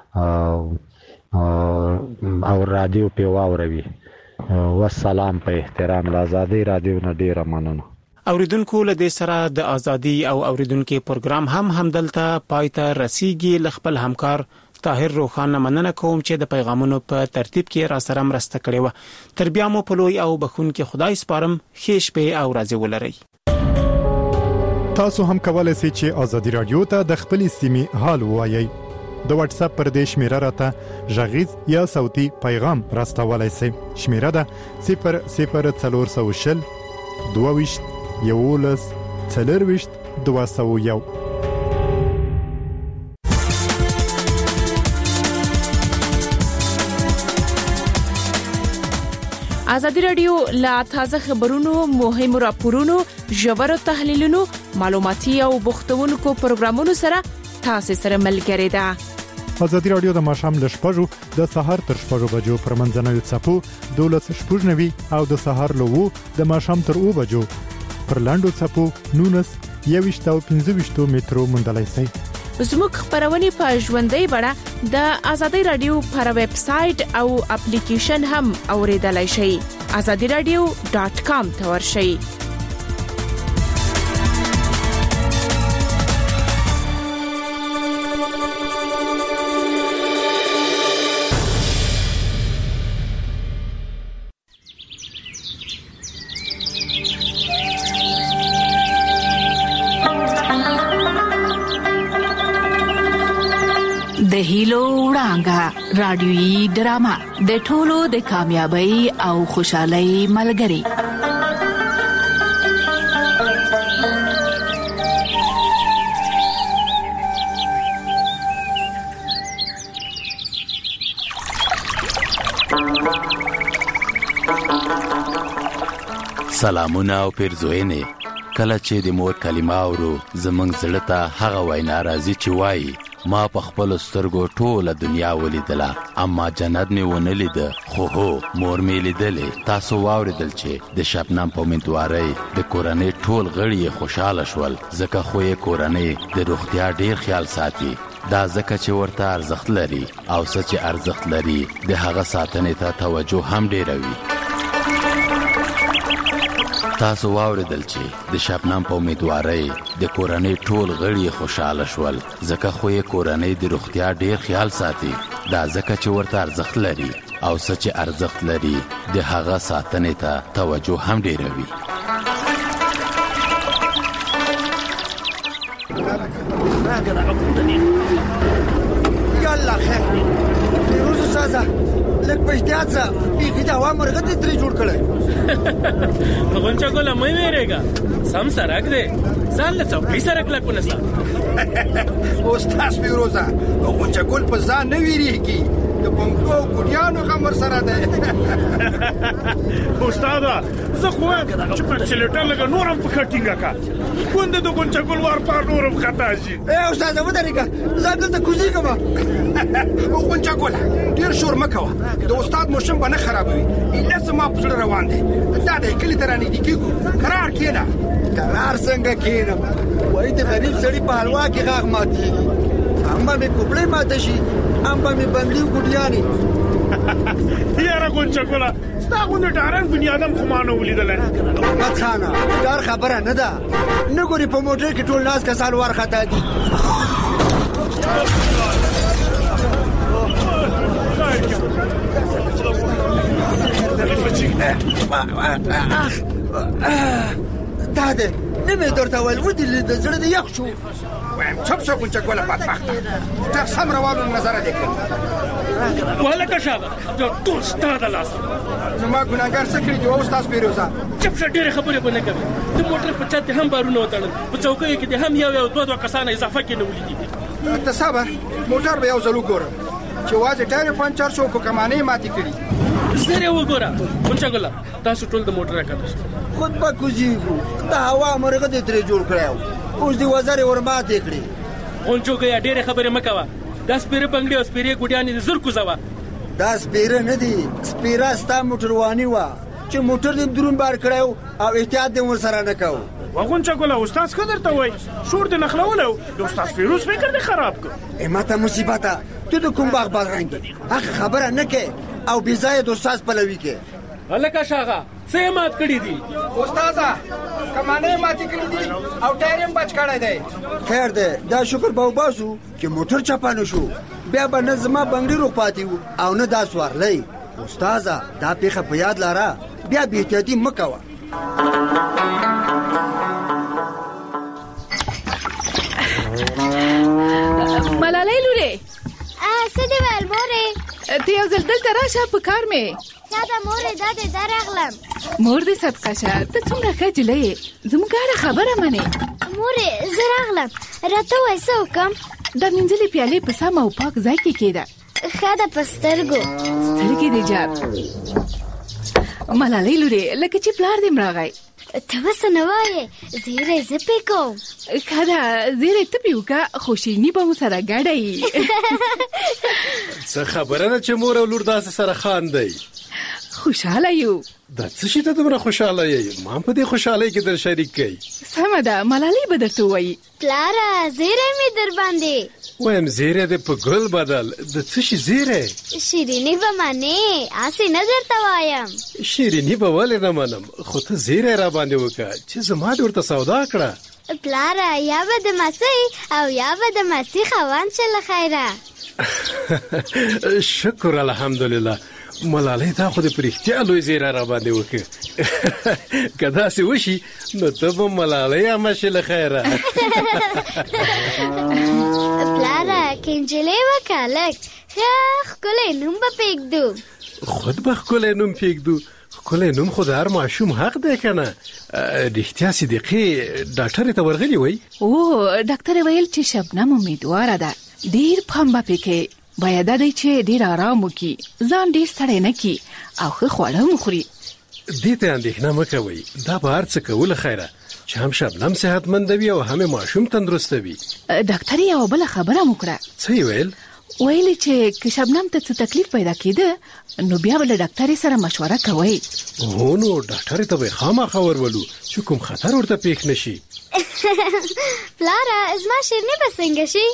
او رادیو پې واوروي. والسلام. په احترام له ازادي راډیو نه ډېره مننه. اوریدونکو له دې سره د ازادي او اوریدونکو پروګرام همدلته پای ته رسیږي. ل خپل همکار طاهر روخان مننه کوم چې د پیغامونو په ترتیب کې را سره مرسته کړې و. تر بیا مو په لوی او بخونکي خدای سپارم. ښه شپه او ورځې ولرئ. تاسو هم کولای شئ چې ازادي راډیو ته د خپلې سیمې حال ووایئ. د واتس اپ پر دې شمیره راته غږیز یا صوتي پیغام راستولای شئ. شمیره ده 00420 22 11 40 201. ازادي راډیو لا تازه خبرونو، مهمو راپورونو، ژورو تحلیلونو، معلوماتي او بوختونکو پروګرامونو سره تاسو سره ملګری ده. ازادي راډیو د ماښام له 6 د سهار تر 6 بجو پر منځنوي څپو 12:90 او د سهار له 2 د ماښام تر 2 بجو پر لاندو څپو 19 او 15 مترو موندلای شئ. زموږ خبرونه په ژوندۍ بڼه د ازادي راډیو پر ویب سټ او اپلیکیشن هم اوریدلای شئ. azadiradio.com ته ورشئ. د هیلو وړانګه رادیويي ډرامه د ټولو د کامیابی او خوشحالۍ ملګری. سلامونه او پیرزوینه. کله چې د مور کلمه اورو زمنګ زړه ته هغه وینا راځي چې وایي ما په خپل سترګو ټوله دنیا ولیدله، اما جنت مې ونه لید، خو هو مور مې لیدلې. تاسو واوریدل چې د شبنم په امیدوارۍ د کورنۍ ټول غړي خوشاله شول، ځکه خو یې کورنۍ د روغتیا ډیر خیال ساتي. دا ځکه چې ورته ارزښت لري او څه چې ارزښت لري د هغه ساتنې ته توجه هم ډیره وي. تاسو واوریدل چې د شبنم په امیدوارۍ د کورنۍ ټول غړي خوشاله شول، ځکه خو یې کورنۍ د روغتیا ډیر خیال ساتي. دا ځکه چې ورته ارزښت لري او څه چې ارزښت لري د هغه ساتنې ته توجه هم ډیره وي. یالله خیر فیروز سازه لک پښتیا څه بیخي دا و مرغه دې ترې جوړ کړی. غونچا ګوله مې ویریږه سم سرک دی ځان له څوکۍ سره کلک ونسه. اوس تاسو فیروزه غونچا ګل په ځان نه ویریږي د بنګو ګډیانو خمر سره ده. استاد زه خو چې په چلیټر لګ نورم په کټینګه کا ګوند د ګونچا ګل ور په نورم خطا شي. استاد ودرېګه زه دلته کوزي کوم. ګونچا ګل ډیر شور مکوه د استاد موشم باندې خرابوي. اله سما په روان دي دا د کلی ترانه دي کیګو قرار کینا. قرار څنګه کینم؟ وای د غریب سړي په حلوا کې غاغ ماتي. اما مې کوپړې ماته شي اما مې بنگلیو ګډیاني. یاره ګونچا ګل ستا غوند ډارن بنی آدم خو مانو ولیدل. مت خانه ډار خبره نه ده. نه ګوري په موټر کې ټول ناس کسان ورخته دي. دا ده نه مې درته ویل ودې د زړه د یخ شو. وایم چپ شو ګونچا ګل بدبخته ته سم روانو نظر دې کړ. ولکه شابه ټول ستاده لاس زما ګناګار څه کړي او استاد پیروزا چپ شه ډېرې خبرې به نه کوي. د موټر په چت هم بارونه وتړل په چوکیو کې هم یو دوه کسانه اضافه کې نه ولیدي. ته صبر موټر به یو ځل وګورم چې واځي ټایر پنچر شو کو کمانې ماتې کړي. زره وګوره ګونچا ګل تاسو ټول د موټر راکړئ خود به کوزیږو. دا هوا مرغه دې ترې جوړ کړو اوس دې وزرې ورماتې کړې. ګونچو ګیا ډېرې خبرې مه کوه. دا سپیره بنگلې او سپیرې ګوډیانې زر کوزوه. دا سپیره نه دي سپیره ستا موټرواني وه چې موټر دې درون بار کړی او احتیاط دې ورسره نه کوو. ګونچا ګل استاد څه درته وایي؟ شور دې نخلولو د استاد فیروز فکر دې خراب کړ. ماته مصیبته ته د کوم باغ بادرنګ هغه خبره نه کې او بې ځایه د استاد پلوي کې. هلکه شاغه څه مات کړي دي؟ استاده کمانې ماتې کړي دي او ټایر هم بچ کړی دی. خیر دی دا شکر به وباسو چې موټر چپانه شو بیا به نه زما بنګړي روغ پاتې وو او نه دا سوارلی. استاده دا پیښه په یاد لاره بیا بې احتیاطي مه کوه. ملالۍ لورې څه دې ویل مورې؟ ته یو ځل دلته راشه په کار مې. چا ته مورې دا دې دا راغلم. مور دې صدقه شه ته څومره ښه نجلۍ یې زموږ هره خبره منې. مورې زه راغلم راته ووایه څه وکړم؟ دا مینځلې پیالې په سم او پاک ځای کې کېږده. ښه ده په سترګو سترګې دې جار. ملالۍ لورې لکه چې پلار دې راغی. ته څه نه وایې زیری زه پې کوم. ښه ده زیری ته پې وکړه خو شیریني به مو سره ګډه یي. څه خبره ده چې مور او لور داسې سره خاندئ؟ خوشحاله یو. دا څه شي ته دومره خوشحاله یې؟ ما په دې خوشحالۍ کې در شریک کړئ. سمه ده ملالۍ به درته ووایي. پلاره زیری مې در باندې وایم زیری دې په ګل بدل د څه شي زیری؟ شیریني به منې هسې نه درته وایم. شیریني به ولې نه منم خو ته زیری را باندې وکړه چې زما دې ورته سودا کړه. پلاره یا به د مسۍ او یا به د مسۍ خاوند شه له خیره. شکر الحمدلله ملالۍ تا خو دې په رښتیا لوی زیری را باندې وکړه. که داسې وشي نو ته به ملالۍ عمه شې له خیره. پلاره که نجلۍ وکړه لږ ښه ښکلی نوم به پرېږدو. خود به ښکلی نوم پرېږدو. ښکلی نوم خو د هر ماشوم حق دی که نه؟ رښتیا صدیقې ډاکټرې ته ورغلي وی؟ او ډاکټرې ویل چې شبنم امیدواره ده ډېر پام به پې کوي. باید دا دی چې ډېر آرام وکړي ځان ډېر ستړی نه کړي او ښه خواړه هم وخوري. دې ته اندېښنه مه کوئ دا به هر څه کوله خیره چې هم شبنم صحتمنده وي او هم ماشوم تندرسته وي. ډاکټرې یوه بله خبره هم وکړه. څه یې ویل؟ ویلې چې که شبنم ته څه تکلیف پیدا کېده نو بیا به له ډاکټرې سره مشوره کوئ. هو نو ډاکټرې ته به یې خامخا ورولو چې کوم خطر ورته پېښ نه شي. پلاره زما شیریني به څنګه شي؟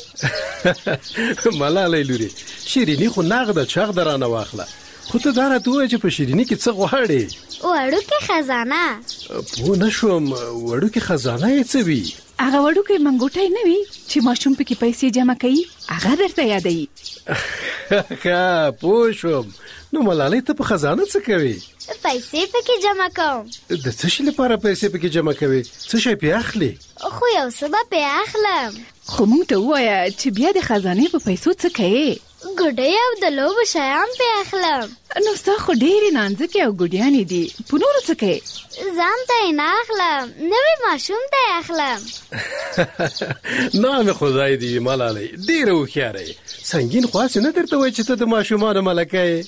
ملالۍ لورې شیریني خو نغده چاغده رانه واخله خو ته دا راته ووایه چې په شیریني کې څه غواړې؟ وړوکې خزانه. پوه نه شوم وړوکې خزانه یې څه وي؟ هغه وړوکی منګوټی نه وي چې ماشوم پکې پیسې جمع کوي هغه درته یادوي. ښه پوه شوم. نو ملالۍ ته په خزانه څه کوي؟ پیسې پکې جمع کوم. د څه شي لپاره پیسې پکې جمع کوي؟ څه شی پې اخلي؟ خو یو څه به پې اخلم. خو موږ ته ووایه چې بیا د خزانې په پیسو څه کوې؟ ګوډۍ او د لوبو شیان پې اخلم. نو ستا خو ډېرې نانځکې او ګوډیانې دي، په نورو څه کوې؟ ځان ته یې نه اخلم، نوی ماشوم ته یې اخلم. نام خدای دې ملالۍ ډېره هوښیاره یې. سنګین خو هسې نه درته وایي چې ته د ماشومانو ملکه یې.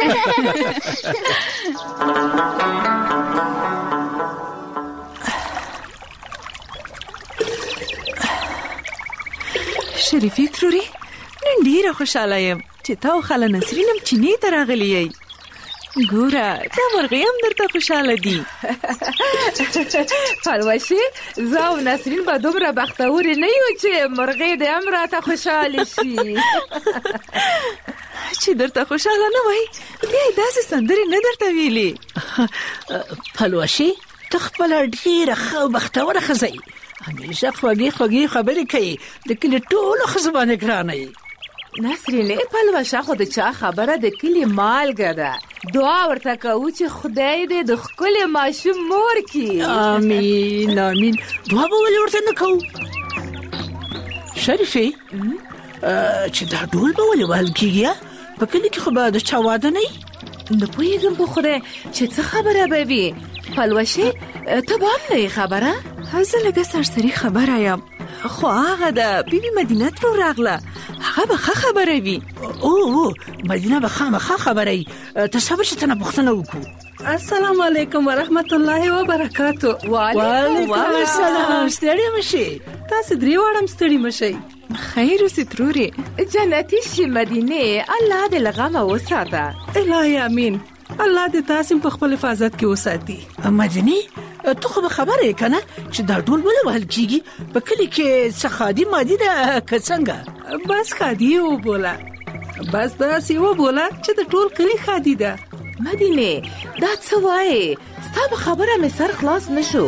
شریفې ترورې، نن ډېره خوشحاله یم چې تا او خاله نسرین هم چینې ته راغلي یئ. ګوره دا مرغۍ هم درته خوشحاله دي. پلوشې، زه او نسرین به دومره بختورې نه یو چې مرغۍ دې هم راته خوشحاله شي. چې درته خوشحاله نه وای بیا یې داسې سندرې نه درته ویلې. پلوشې، ته خپله ډېره ښه بختوره ښځه یې، همیشه خوږې خوږې خبرې کوي، د کلي ټولو ښځو باندې ګرانه یې. نسرینې، پلوشه خو د چا خبره د کلي مالګه ده. دعا ورته کوو چې خدای دې د ښکلي ماشوم مور کړي. آمین آمین. دعا به ولې ورته نه کوو؟ شریفې، چې دا ډول به ولې وهل کېږي؟ په کلي کې خو به د چا واده نه وي. نه پوهېږم په خدای چې څه خبره به وي. پلوشې، ته به هم نه یې خبره؟ زه لږه سرسري خبره یم، خو هغه د بیبي مدینه ترور راغله، هغه به ښه خبره وي. او مدینه به خامخا خبره وي. ته صبر چې ته نه پوښتنه وکړو. السلام علیکم ورحمت الله وبرکاتو. وعلیکم السلام. ستړي مشي. تاسو درې واړه ستړي مشئ. خیر اوسې ترورې. جنتي شي مدینې، الله دې له غمه وساته. الهي امین. الله دې تاسو په خپل حفاظت کې وساتي. مدینې، ته خو به خبره یې که نه چې دا ډول ولې وهل کېږي؟ په کلي کې څه خادي مادي ده که څنګه؟ بس خادي یې وبوله، بس داسې وبوله چې د ټول کلي خادي ده. مدینې، دا څه وایې؟ ستا په خبره مې سر خلاص نه شو.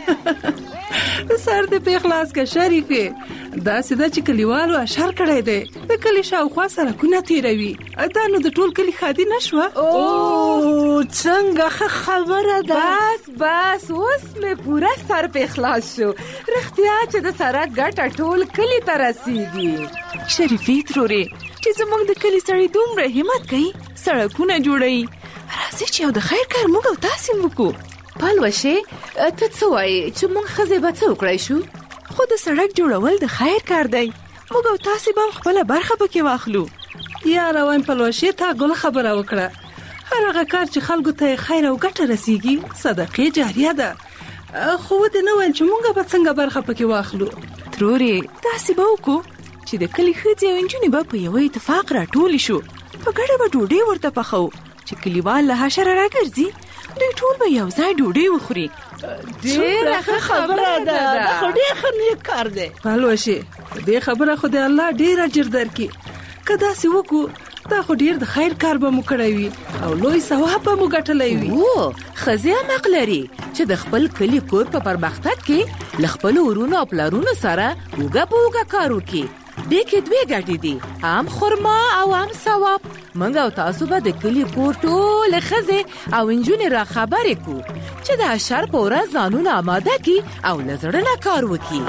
سر دې پې خلاص که شریفې. داسې ده چې کلیوالو اشر کړی دی، د کلي شاوخوا سړکونه تېروي. دا نو د ټول کلي خادي نه شوه؟ او څنګه ښه خبره ده. بس اوس مې پوره سر پې خلاص شو. رښتیا چې د سړک ګټه ټول کلي ته رسېږي. شریفې ترورې، چې زموږ د کلي سړي دومره همت کوي، سړکونه جوړوي، راځئ چې یو د خیر کار موږ او تاسې وکړو. پلوشې، ته څه وایې چې موږ ښځې به څه وکړی شو؟ خو د سړک جوړول د خیر کار دی، موږ او تاسې به هم خپله برخه پکې واخلو. یاره وایم پلوشې، تا ګل خبره وکړه. هر هغه کار چې خلکو ته خیر او ګټه رسیږي صدقې جاریه ده. خو ودې نه ویل چې موږ به څنګه برخه پکې واخلو. ترورې، داسې به وکړو چې د کلي ښځې او نجونې به په یوه اتفاق راټولې شو، په ګډه به ډوډۍ ورته پخوو چې کلیوال له حشره راګرځي، دوی ټول به یو ځای ډوډۍ وخوري. ډېره ښه خبره ده، دا خو ډېر ښه نیک کار دی. پلوشې، دې خبره خو د الله ډېر اجر درکړي. که داسې وکړو دا خو ډېر د خیر کار به مو کړی وي او لوی ثواب به مو ګټلی وي. ښځې هم حق لري چې د خپل کلي کور په پرمختګ کې له خپلو ورونو او پلرونو سره اوږه په اوږه کار وکړي. دې کې دوې ګټې دي، هم خرما او هم ثواب. موږ او تاسو به د کلي کور ټولې ښځې او نجونې را خبرې کړو چې د حشر په ورځ ځانونه اماده کړي او له زړه نه کار وکړي.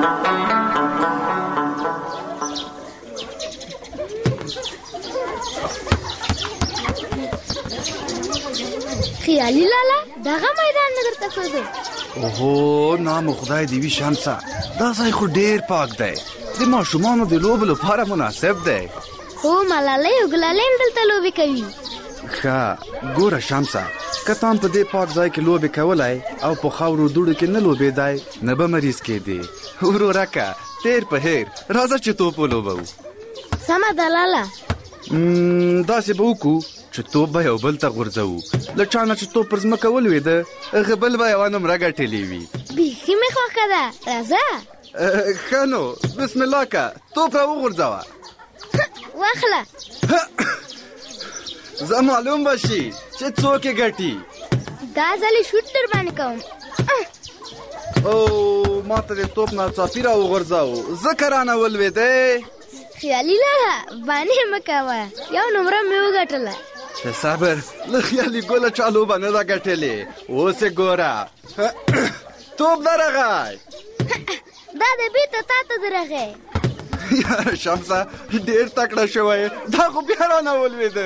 خیالي لالا، دغه میدان نه درته ښودو؟ اوهو، نام خدای دې وي شمسه، دا ځای خو ډېر پاک دی، د ماشومانو د لوبو لپاره مناسب دی. هو، ملالۍ او ګلالۍ دلته لوبې کوي. ښه، ګوره شمسه، که ته هم په دې پاک ځای کې لوبې کولی او په خاورو دوړو کې نه لوبېدی، نه به مریض کېدې. ورورکه، تیر په هیر، راځه چې توپ ولوبو. سمه ده لاله. داسې به وکړو چې توپ به یو بل ته غورځوو، له چا نه چې توپ پر ځمکه ولوېده، هغه بل به یوه نمره ګټلې وي. بیخي مې خوښه ده، راځه. ښه نو، بسم الله که، توپ را وغورځوه. واخله. زه معلوم به شي چې څوک یې ګټي. دا ځلې شوټ در باندې کوم. او ما ته د توپ ناڅاپي را وغورځاو، ځکه رانه ولوېدی. خیالي لاله، بانې مه کوه، یو نمره مې وګټله. صبر، له خیالي ګوله چا لوبه نه ده ګټلې. اوس یې ګوره، توپ درغی. دا د بیرته تا ته درغی. یاره شمسه، ډېر تکړه شوی، دا خو بیا رانه ولوېده.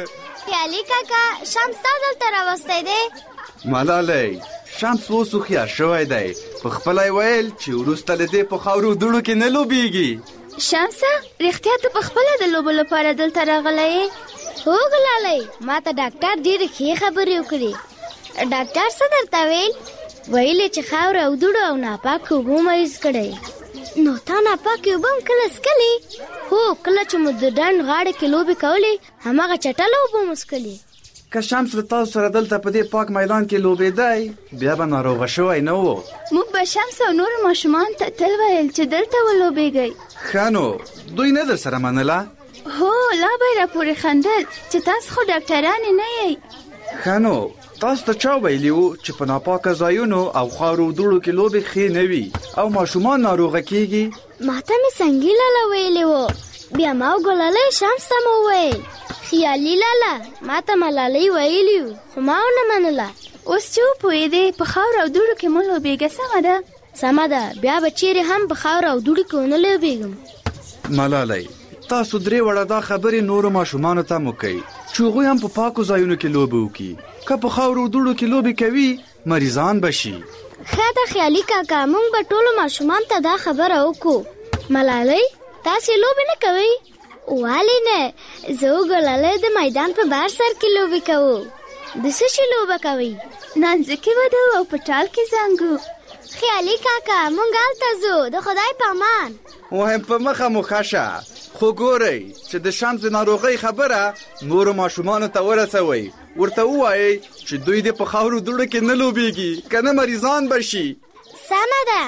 خیالي کاکا شمس تا دلته راوستی دی؟ ملالۍ شمس اوس هوښیار شوی دی، په خپله یې ویل چې وروسته له دې په خاورو دوړو کې نه لوبېږي. شمسه رښتیا ته په خپله د لوبو لپاره دلته راغلی یې؟ هو ګلالۍ، ما ته ډاکټر ډېرې ښې خبرې وکړې. ډاکټر څه درته ویل؟ ویل چې خاوره او دوړو او ناپاکې اوبو مریض کړی. نو تا ناپاکې اوبه هم کله څکلې؟ هو، کله چې مو د ډنډ غاړه کې لوبې کولې هماغه چټله اوبه مو څکلې. که شمس له تاسو سره دلته په دې پاک میدان کې لوبېدی بیا به ناروغه شوی نه و. موږ به شمس او نورو ماشومانو ته تل ویل چې دلته ولوبېږئ. ښه نو دوی نه در سره منله؟ هو، لا به یې راپورې خندل چې تاسو خو ډاکټرانې نه یئ. ښه نو تاسو ته چا ویلي وو چې په ناپاکه ځایونو او خاورو دوړو کې لوبې ښې نه وي او ماشومان ناروغه کیږي؟ ما ته مې سنګي لاله ویلي وو، بیا ما او ګلالۍ شمس ته مو وویل. خیالي لاله ما ته ملالۍ ویلي وو خو ما ونه منله. اوس چې وپوهېدې په خاورو او دوړو کې مه لوبېږه، سمه ده؟ سمه ده، بیا به چیرې هم په خاورو او دوړو کې ونه لوبېږم. ملالۍ تاسو درې وړه دا خبرې نورو ماشومانو ته مو کوي چې هغوی هم په پاکو ځایونو کې لوبې وکړي. که په خاورو دوړو کې لوبې کوي مریضان به شي. ښه ده خیالي کاکا، موږ به ټولو ماشومانو ته دا خبره وکړو. ملالۍ تاسې لوبې نه کوئ؟ ولې نه، زه او ګلالۍ د میدان په بهر سر کې لوبې کوو. د څه شي لوبه کوئ؟ نانځکې ودو او په ټال کې زنګو. خیالي کاکا موږ هلته ځو، د خدای په امان. وایم په مخه مو ښه شه، خو ګورئ چې د شمس د ناروغۍ خبره نورو ماشومانو ته ورسوئ. ورته ووایئ چې دوی دې په خاورو دوړو کې نه لوبېږي، که نه مریضان به شي. سمه ده.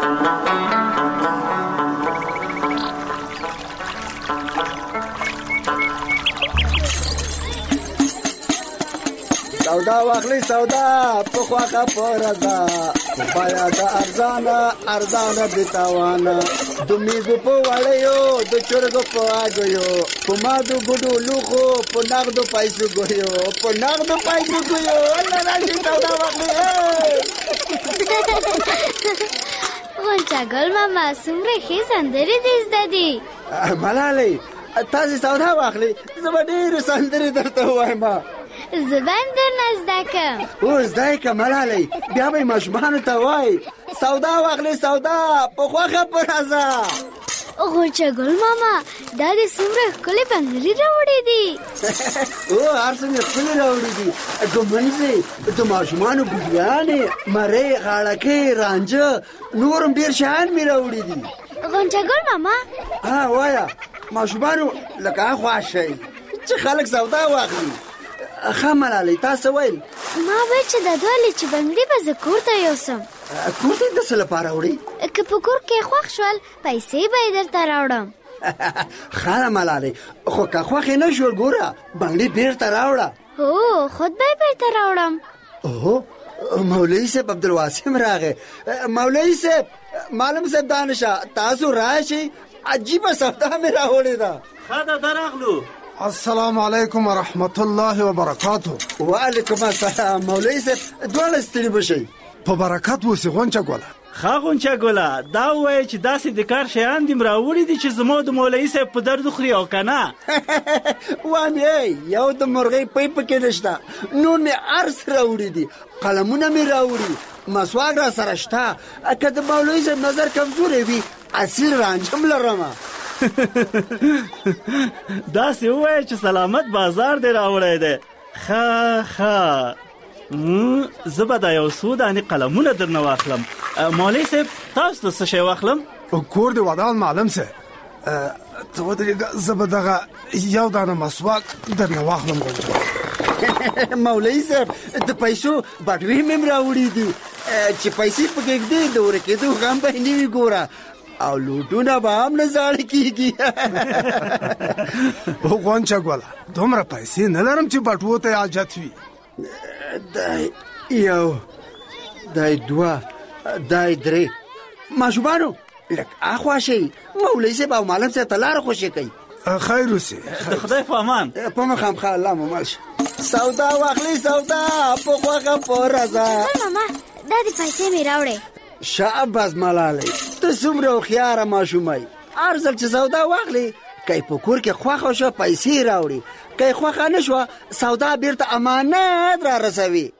سودا واخلي سودا په خواخه پردا بایا د ارزانه بتاوانا د میزو په وړیو د چرګو په اګیو په مادو ګډو لوخو په نغدو پیسو ګیو الله راځي سودا واخلي. غونچه ګل ماما څومره ښې سندرې دې زده دي. ملالۍ تاسې سودا واخلي، زه به ډېرې سندرې درته ووایم. زه به هم درنه زده کړم. او زده یې که ملالۍ، بیا به یې ماشومانو ته وایي سودا واخلې سودا په خوښه په راځه. غونچه ګل ماما دا دې څومره ښکلې بنګړي راوړې دي. او هر څه مې ښکلې راوړې دي، ګمنځې د ماشومانو ګوډیانې مرۍ غاړکۍ رانجه نور هم ډېر شیان مې راوړي دي. غونچه ګل ماما وایه ماشومانو لکه خوښ شئ چې خلک سودا واخلي. ښه ملالۍ تاسو ویل؟ ما ویل چې دا دوه لچې بنګړي به زه کور ته یوسم. کور ته یې د څه لپاره وړې؟ که په کور کې خوښ شول پیسې به یې درته راوړم. ښه ده ملالۍ، خو که خوښ یې نه شول ګوره بنګړي بېرته راوړه. هو خود به یې بېرته راوړم. اوهو مولوي صاحب عبدالواسم راغی. مولوي صاحب معلم صاحب دانشه تاسو راشئ، عجیبه سودا مې راوړې ده. ښه ده درغلو. السلام علیکم ورحمت الله وبرکاتو. وعلیکم السلام. مولوي صاحب دواړه ستړي بشئ. په برکت اوسې غونچه ګله. ښه غونچه ګله، دا ووایه چې داسې د کار شیان دې م راوړي دي چې زما د مولوي صاحب په درد خوري او که نه. وایم یو د مرغۍ پی پکې نشته، نور مې هر څه راوړي دي. قلمونه مې راوړي، مسواک را سره شته، که د مولوي صاحب نظر کمزوری وي اصیل رانجم لرمه. داسې ووایه چې سلامت بازار دې راوړی دی. ښه زه به دا یو څو دانې قلمونه درنه واخلم. مولوي صاحب تاسو ته څه شی واخلم؟ کور دې ودان معلم صاحب. ته ودرېږه زه به دغه یو دانه مسواک درنه واخلم. مولوي صاحب د پیسو بټوې مې راوړي دي چې پیسې پکې ږدې د ورکېدو غم به یې نه وي ګوره، او لوټونه به هم نه زاړه کېږي. غونچه ګله دومره پیسې نه لرم چې بټوو ته حاجت وي. دای یو دای دوه دای درې. ماشومانو لږ اخوا شئ، مولوي صاحب او معلم صاحب ته لاره خوشې کوي. خیر اوسې. د خدای په امان. په مخامخه الله مو مل شه. سودا واخلي سودا په خوښه په راځه. ماما دا دې پیسې مې راوړې. شاباس ملالۍ، ته څومره هوښیاره ماشومه یې، هر ځل چې سودا واخلې کای په کور کې خوخه شو پیسې راوړي، کای خوخه نشو سودا بیرته امانت را رسوي.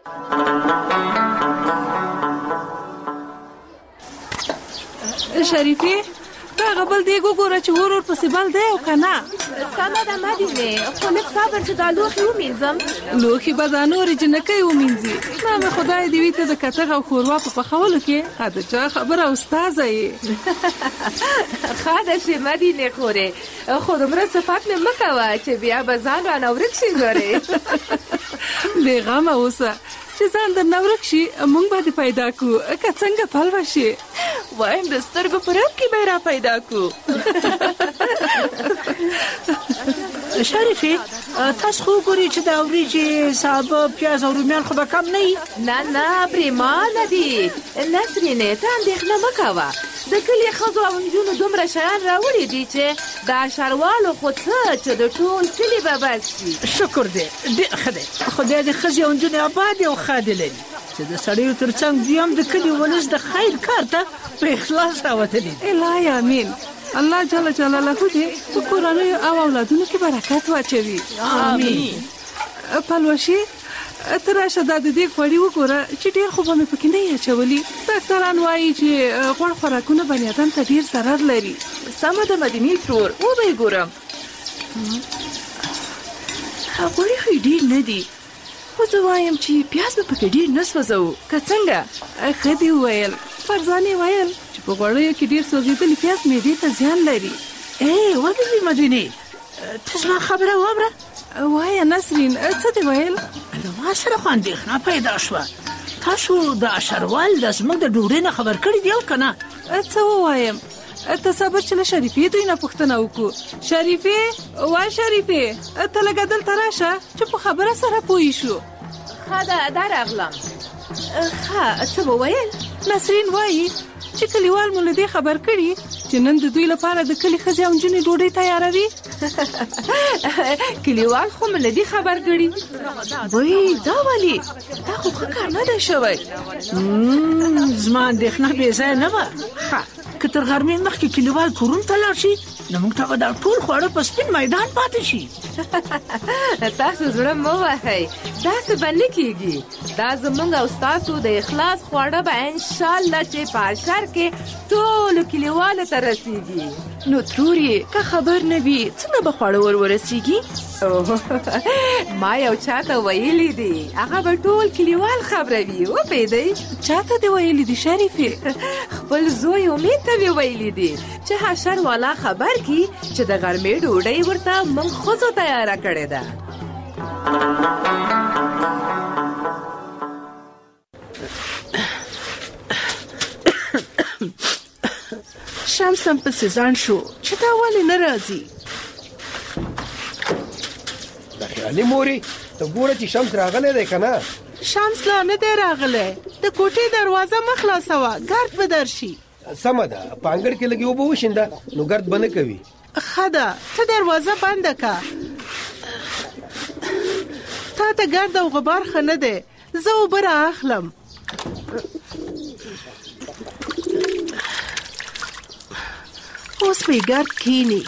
شریفي هغه بل دی ګوره چې ورور پسې بل دی او کنه سمه ده مدینه، خو لږ صبر چې دا لوښي ومینځم. لوښي به دا نورې جنکۍ ومینځي. نامې خدای دې وي ته د کتغ او ښوروا په پخولو کې ښه د چا خبره استاذه یې. ښه ده چې مدینې خورې، خو دومره صفت مې مه کوه چې بیا به ځان رانه ورک شي ګورې. بې غمه اوسه چې ځان درنه ورک شي موږ به دې پیدا کړو که څنګه پل به شي. وایم د سترګو په رب کې به یې را پیدا کړو. شریفې تاسو خو ګورئ چې د وریجې سابه پیاز او رومیان خو به کم نه وي. نه پرېمانه دي نسرینې، ته اندېښنه مه کوه. د کلي ښځو او نجونو دومره شیان راوړي دي چې دا شروالو خو څه چې د ټول کلي به بس شي. شکر دی، ډېر ښه دی. خدای دې ښځې او نجونې آبادې او ښادې لري چې د سړیو تر څنګ دوی هم د کلي ولس د خیر کار ته په اخلاص راوتلي. الهی امین. الله جل جلاله دې په کورنیو او اولادونو کې برکت واچوي. امین. پلوشي ته راشه دا د دې غوړي وګوره چې ډېر خو به مې پکې نه یې اچولي. ډاکټران وایي چې غوړ خوراکونه بني ادم ته ډېر ضرر لري. سمه ده مدینې ترور، وبه یې ګورم. غوړي خو ډېر نه دي، خو زه وایم چې پیاز به پکې ډېر نه سوځوو که څنګه. ښه دې وویل. فرزانې ویل چې په غوړیو کې ډېر سوځېدلي پیاز معدې ته زیان لري. ولې مدینې ته زما خبره واوره. وایه نسرین څه دې ویل؟ ما سره خو اندېښنه پیدا شوه. تاسو د اشروال د زموږ د ډوډۍ نه خبر کړي دي او که نه؟ څه ووایم؟ ته صبر چې له شریفې دوی نه پوښتنه وکړو. شریفې وای شریفې ته لږه دلته راشه چې په خبره سره پوه شو. ښه ده دا راغلم. ښه څه به ویل؟ نسرین وایي چې کلیوال مو له دې خبر کړي چې نن د دوی لپاره د کلي ښځې او نجونې ډوډۍ تیاروي. کلیوال خو مې له دې خبر کړي. وای دا ولې؟ دا خو ښه کار نه دی شوی. زما اندېښنه بې ځایه نه وه. ښه که تر غرمې مخکې کلیوال کورونو ته لاړ شي نو موږ ته به دا ټول خواړه په سپین میدان پاتې شي. تاسو زړه مه وهئ، داسې به نه کېږي. دا زموږ او ستاسو د اخلاص خواړه به انشاءالله چې په اشر کې ټولو کلیوالو ته رسیږي. نو ترورې که خبر نه وي څنګه به خواړه ورسیږي؟ ما یو چاته ویلي دي، هغه به ټول کلیوال خبروي. وپوهېدئ؟ چاته دې ویلي دي شریفې؟ خپل زوی امید ته مې ویلي دي چې حشر والا خبر کی چې د غرمې ډوډۍ ورته موږ ښځو تیاره کړې ده. شمس هم پسې ځان شو چې دا ولې نه راځي. د خیالي مورې ته ګوره چې شمس راغلی دی که نه؟ شمس لا نه دی راغلی. د کوټې دروازه مه خلاصوه، ګرد به درشي. سمه ده، په انګړ کې لږ اوبه وشینده نو ګرد به نه کوي. ښه ده ته دروازه بنده که. تا ته ګرد او غبار ښه نه دی، زه اوبه را اخلم. اوس به یې ګرد کښېني.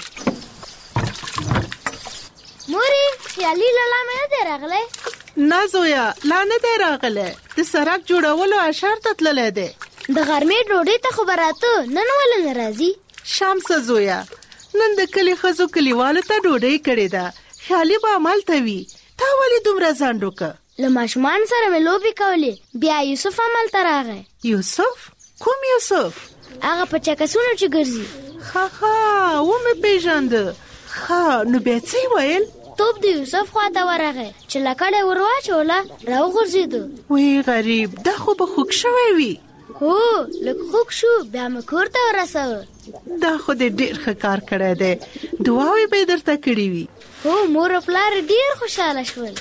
مورې خیالي لالا مې نه دی راغلی؟ نه زویه لا نه دی راغلی، د سړک جوړولو اشر ته تللی دی. د غرمې ډوډۍ ته خو به راته، نن ولې نه راځي؟ شمسه زویه نن د کلي ښځو کلیوالو ته ډوډۍ کړې ده، خیالي به عملته وي. تا ولې دومره ځنډ وکړه؟ له ماشومانو سره مې لوبې کولې، بیا یوسف عملته راغی. یوسف؟ کوم یوسف؟ هغه په چکسونو چې ګرځي. ښه ومې پېژانده. ښه نو بیا څه یې ویل؟ توپ د یوسف خواته ورغی چې لکړه ور واچوله راوغورځېده. وی غریب، دا خو به خوږ شوی وي. هو لږ خوږ شو، بیا مې کور ته ورسوه. دا خو دې ډېر ښه کار کړی دی، دعاوې به یې درته کړې وي. هو مور او پلار ډېر خوشحاله شول.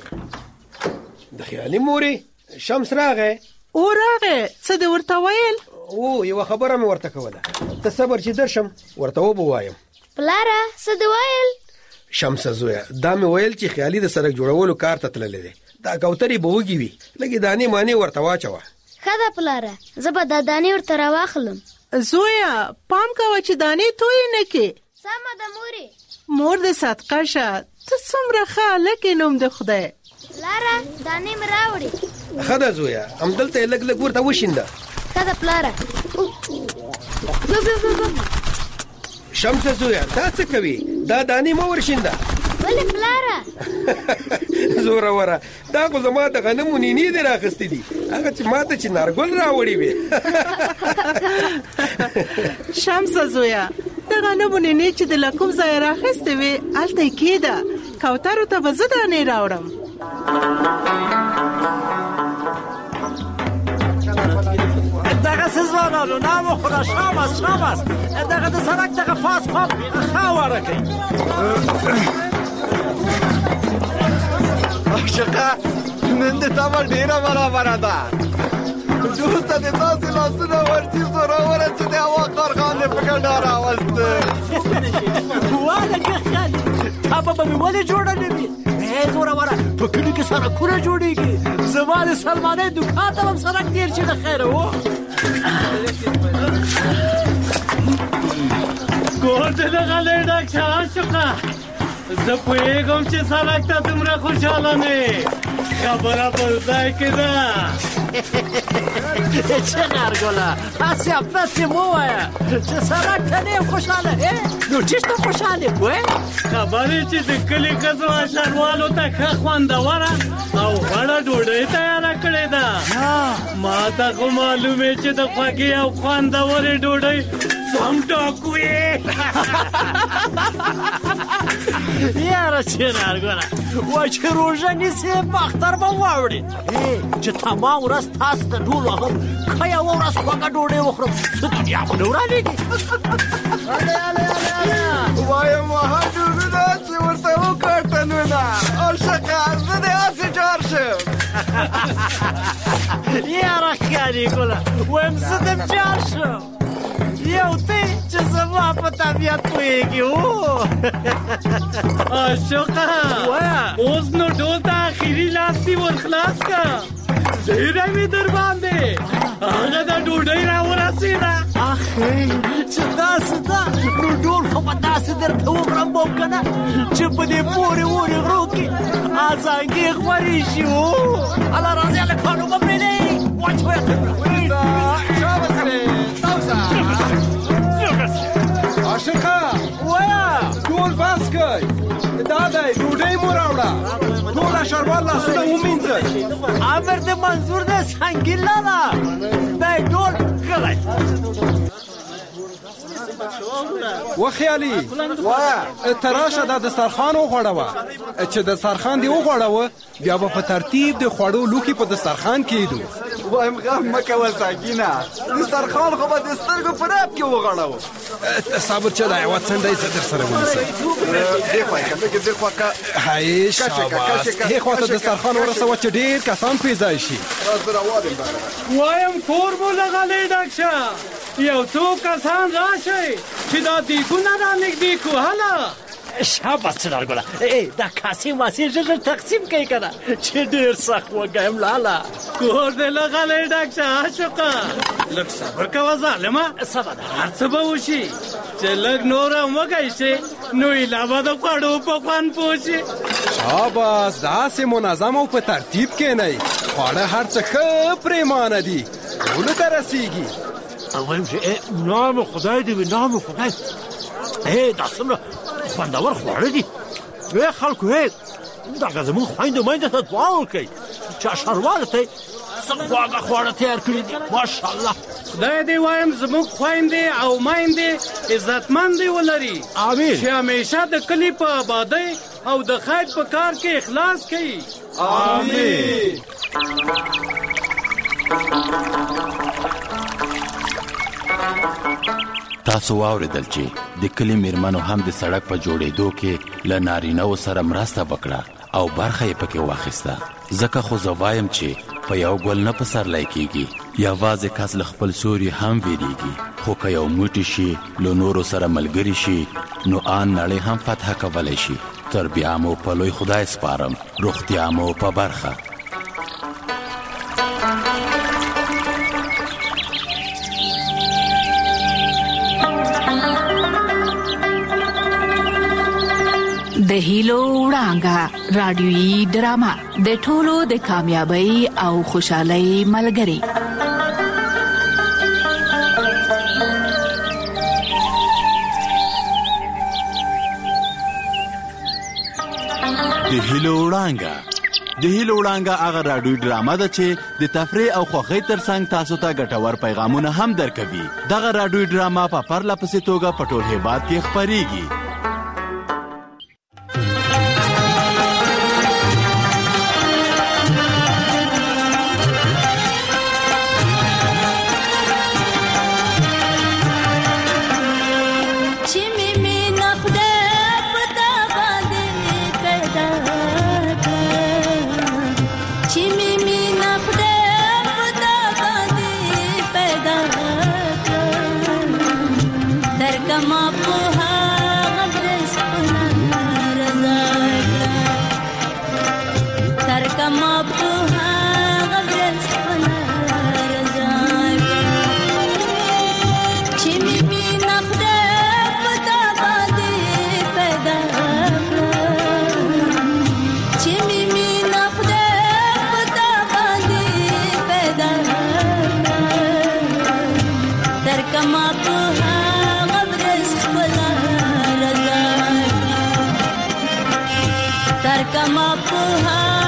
د خیالي مورې شمس راغی؟ او راغی. څه دې ورته ویل؟ یوه خبره مې ورته کوله، ته صبر چې درشم ورته وبه وایم. پلاره څه دې ویل؟ شمسه زویه دا مې ویل چې خیالي د سړک جوړولو کار ته تللی دی، دا کوترې به وږي وي، لږې دانې مانې ورته واچوه. ښه ده پلاره، زه به دا دانې ورته راواخلم. زویه پام کوه چې دانې توی نه کې، سمه د موري مور دې صدقه شه، ته څومره ښه هلک یې نوم د خدای. پلاره دانې مې راوړې. ښه ده زویه، همدلته یې لږ لږ ورته وشینده. ښه ده پلاره. شمسه زویه دا څه کوي؟ دا دانې مه ورشینده. ولې پلاره؟ زوروره دا خو زما د غنمو نینې دې راخیستې دي، هغه چې ما ته چې نارګل راوړې وې. شمسه زویه د غنمو نینې چې د له کوم ځایه راخیستې وې هلته یې کېږده، کوترو ته به زه دانې راوړم. دغسې ځوانانو نام وخوره، شاباس شاباس، دغه د سړک دغه پاس خوا ښه واره کوي. عاشقه نن د تا به ډېره برابره ده. ډول ته د تاسې لاسونه ورچي زوروره چې د هوا کارخان دې په ګډه راوسته. والکه خالي تاپه به مې ولې جوړه نه وي؟ زوروره په کلي کې سړکونه جوړېږي، زما د سلمانۍ دوکان ته به هم سړک تېر شي د خیره. و کور دې دغه لی ډک شه عاشقه، زه پوهېږم چې سړک ته دومره خوشحاله نه یې، خبره پر ځای کې ده. چه نرګله هسې اپسې مه وایه چې سړک ته نه یم خوشحاله، نو چېرته خوشحال یم وایه؟ خبرې چې د کلي ښځو اشروالو ته ښه خوندوره او غوړه ډوډۍ تیاره کړې ده. ما ته خو معلومې چې د خوږې او خوندورې ډوډۍ سم ټاکو یې. یاره چې نرګله وایي چې روژه نیسې په اختر به واوړې، چې تمام ورځ تاسو ته ډول وهم که یوه ورځ خوږه ډوډۍ وخورم څه دنیا خو نه ورانېږي. وایم وها ډوبونه چې ورته وکړتنونه عاشقه زه دې هسې جار شم. یاره خیالي ګله وایم زه دم جار شم، یو ته چې زما په طبیعت پوهېږي. عاشقه اوس نو ډول ته اخري لاس دې ورخلاص که، زیری مې در باندې هغه د ډوډۍ راورسېده. اخی چې داسې ده نو ډول خو به داسې درته وغړمبم که نه چې په دې پورې وورې غرو کې ازانګې خورې شي. الله راځي هلکانو مه پرېږدئ، واچوئ عاشقه وایه ټول بس کوئ، دا دی ډوډۍ مو راوړه، ټول اشروال لاسونه ومینځئ. امر د منظور دی سنګین لالا دی ډول غلی. و خیالي ته راشه دا دسترخوان وغوړوه، چې دسترخوان دې وغوړوه بیا به په ترتیب د خوړو لوښي په دسترخوان کېږدو. وایم غم مه کوه ساګینه، دسترخوان خو به د سترګو په راب کې وغوړوه. صبر چې دا یوه څنډه یې زه در سره ونیسم. دې خوا که لږ دې خوا که هی شاباس، دې خوا ته دسترخوان ورسوه چې ډېر کسان پرې ځای شي. وایم کور مو له غلۍ ډک شه، یو څو کسان راشئ چې دا دیګونه را نږدې کړو. هله شاباس چې نرګله دا کاسې ماسې ژر ژر تقسیم کوي که نه چې ډېر سخت وږی یم لالا. کور دې له غلۍ ډک شه عاشقه، لږ صبر کوه ظالمه، هر څه به وشي. چې لږ نور هم وږی شي نو ایله به د خوړو په خوند پوه شي. شاباس داسې منظم او په ترتیب کښېنئ، خواړه هر څه ښه پرېمانه دي، ټولو ته رسېږي. وایم چې نام خدای دې وي، نام خدای. دا څومره خوندور خواړه دي. خلکو دغه زموږ خویندو میندو ته دعا وکړئ چې اشروالو ته یې څه خواږه خواړه تیار کړي دي. ماشاءالله خدای دې وایم زموږ خویندې او میندې عزتمندې ولري، امین، چې همیشه د کلي په آبادۍ او د خیر په کار کې اخلاص کوي. امین. تاسو واوریدل چې د کلي میرمنو هم د سړک په جوړېدو کې له نارینه‌و سره مرسته وکړه او برخه یې پکې واخیسته. ځکه خو زه وایم چې په یو ګل نه پسرلی کېږي، یوازې کس له خپل سوري هم ویریږي، خو که یو موټی شي له نورو سره ملګري شي نو آن نړۍ هم فتح کولی شي. تر بیا مو په لوی خدای سپارم، روغتیا مو په برخه. د هیلو وړانګه رادیويي ډرامه د ټولو د کامیابی او خوشحالۍ ملګری. د هیلو وړانګه هغه رادیويي ډرامه ده چې د تفریح او خوښۍ ترڅنګ تاسو ته ګټور پیغامونه هم درکوي. دغه رادیويي ډرامه په پرله پسې توګه په ټول هېواد کې خپرېږي. Come up,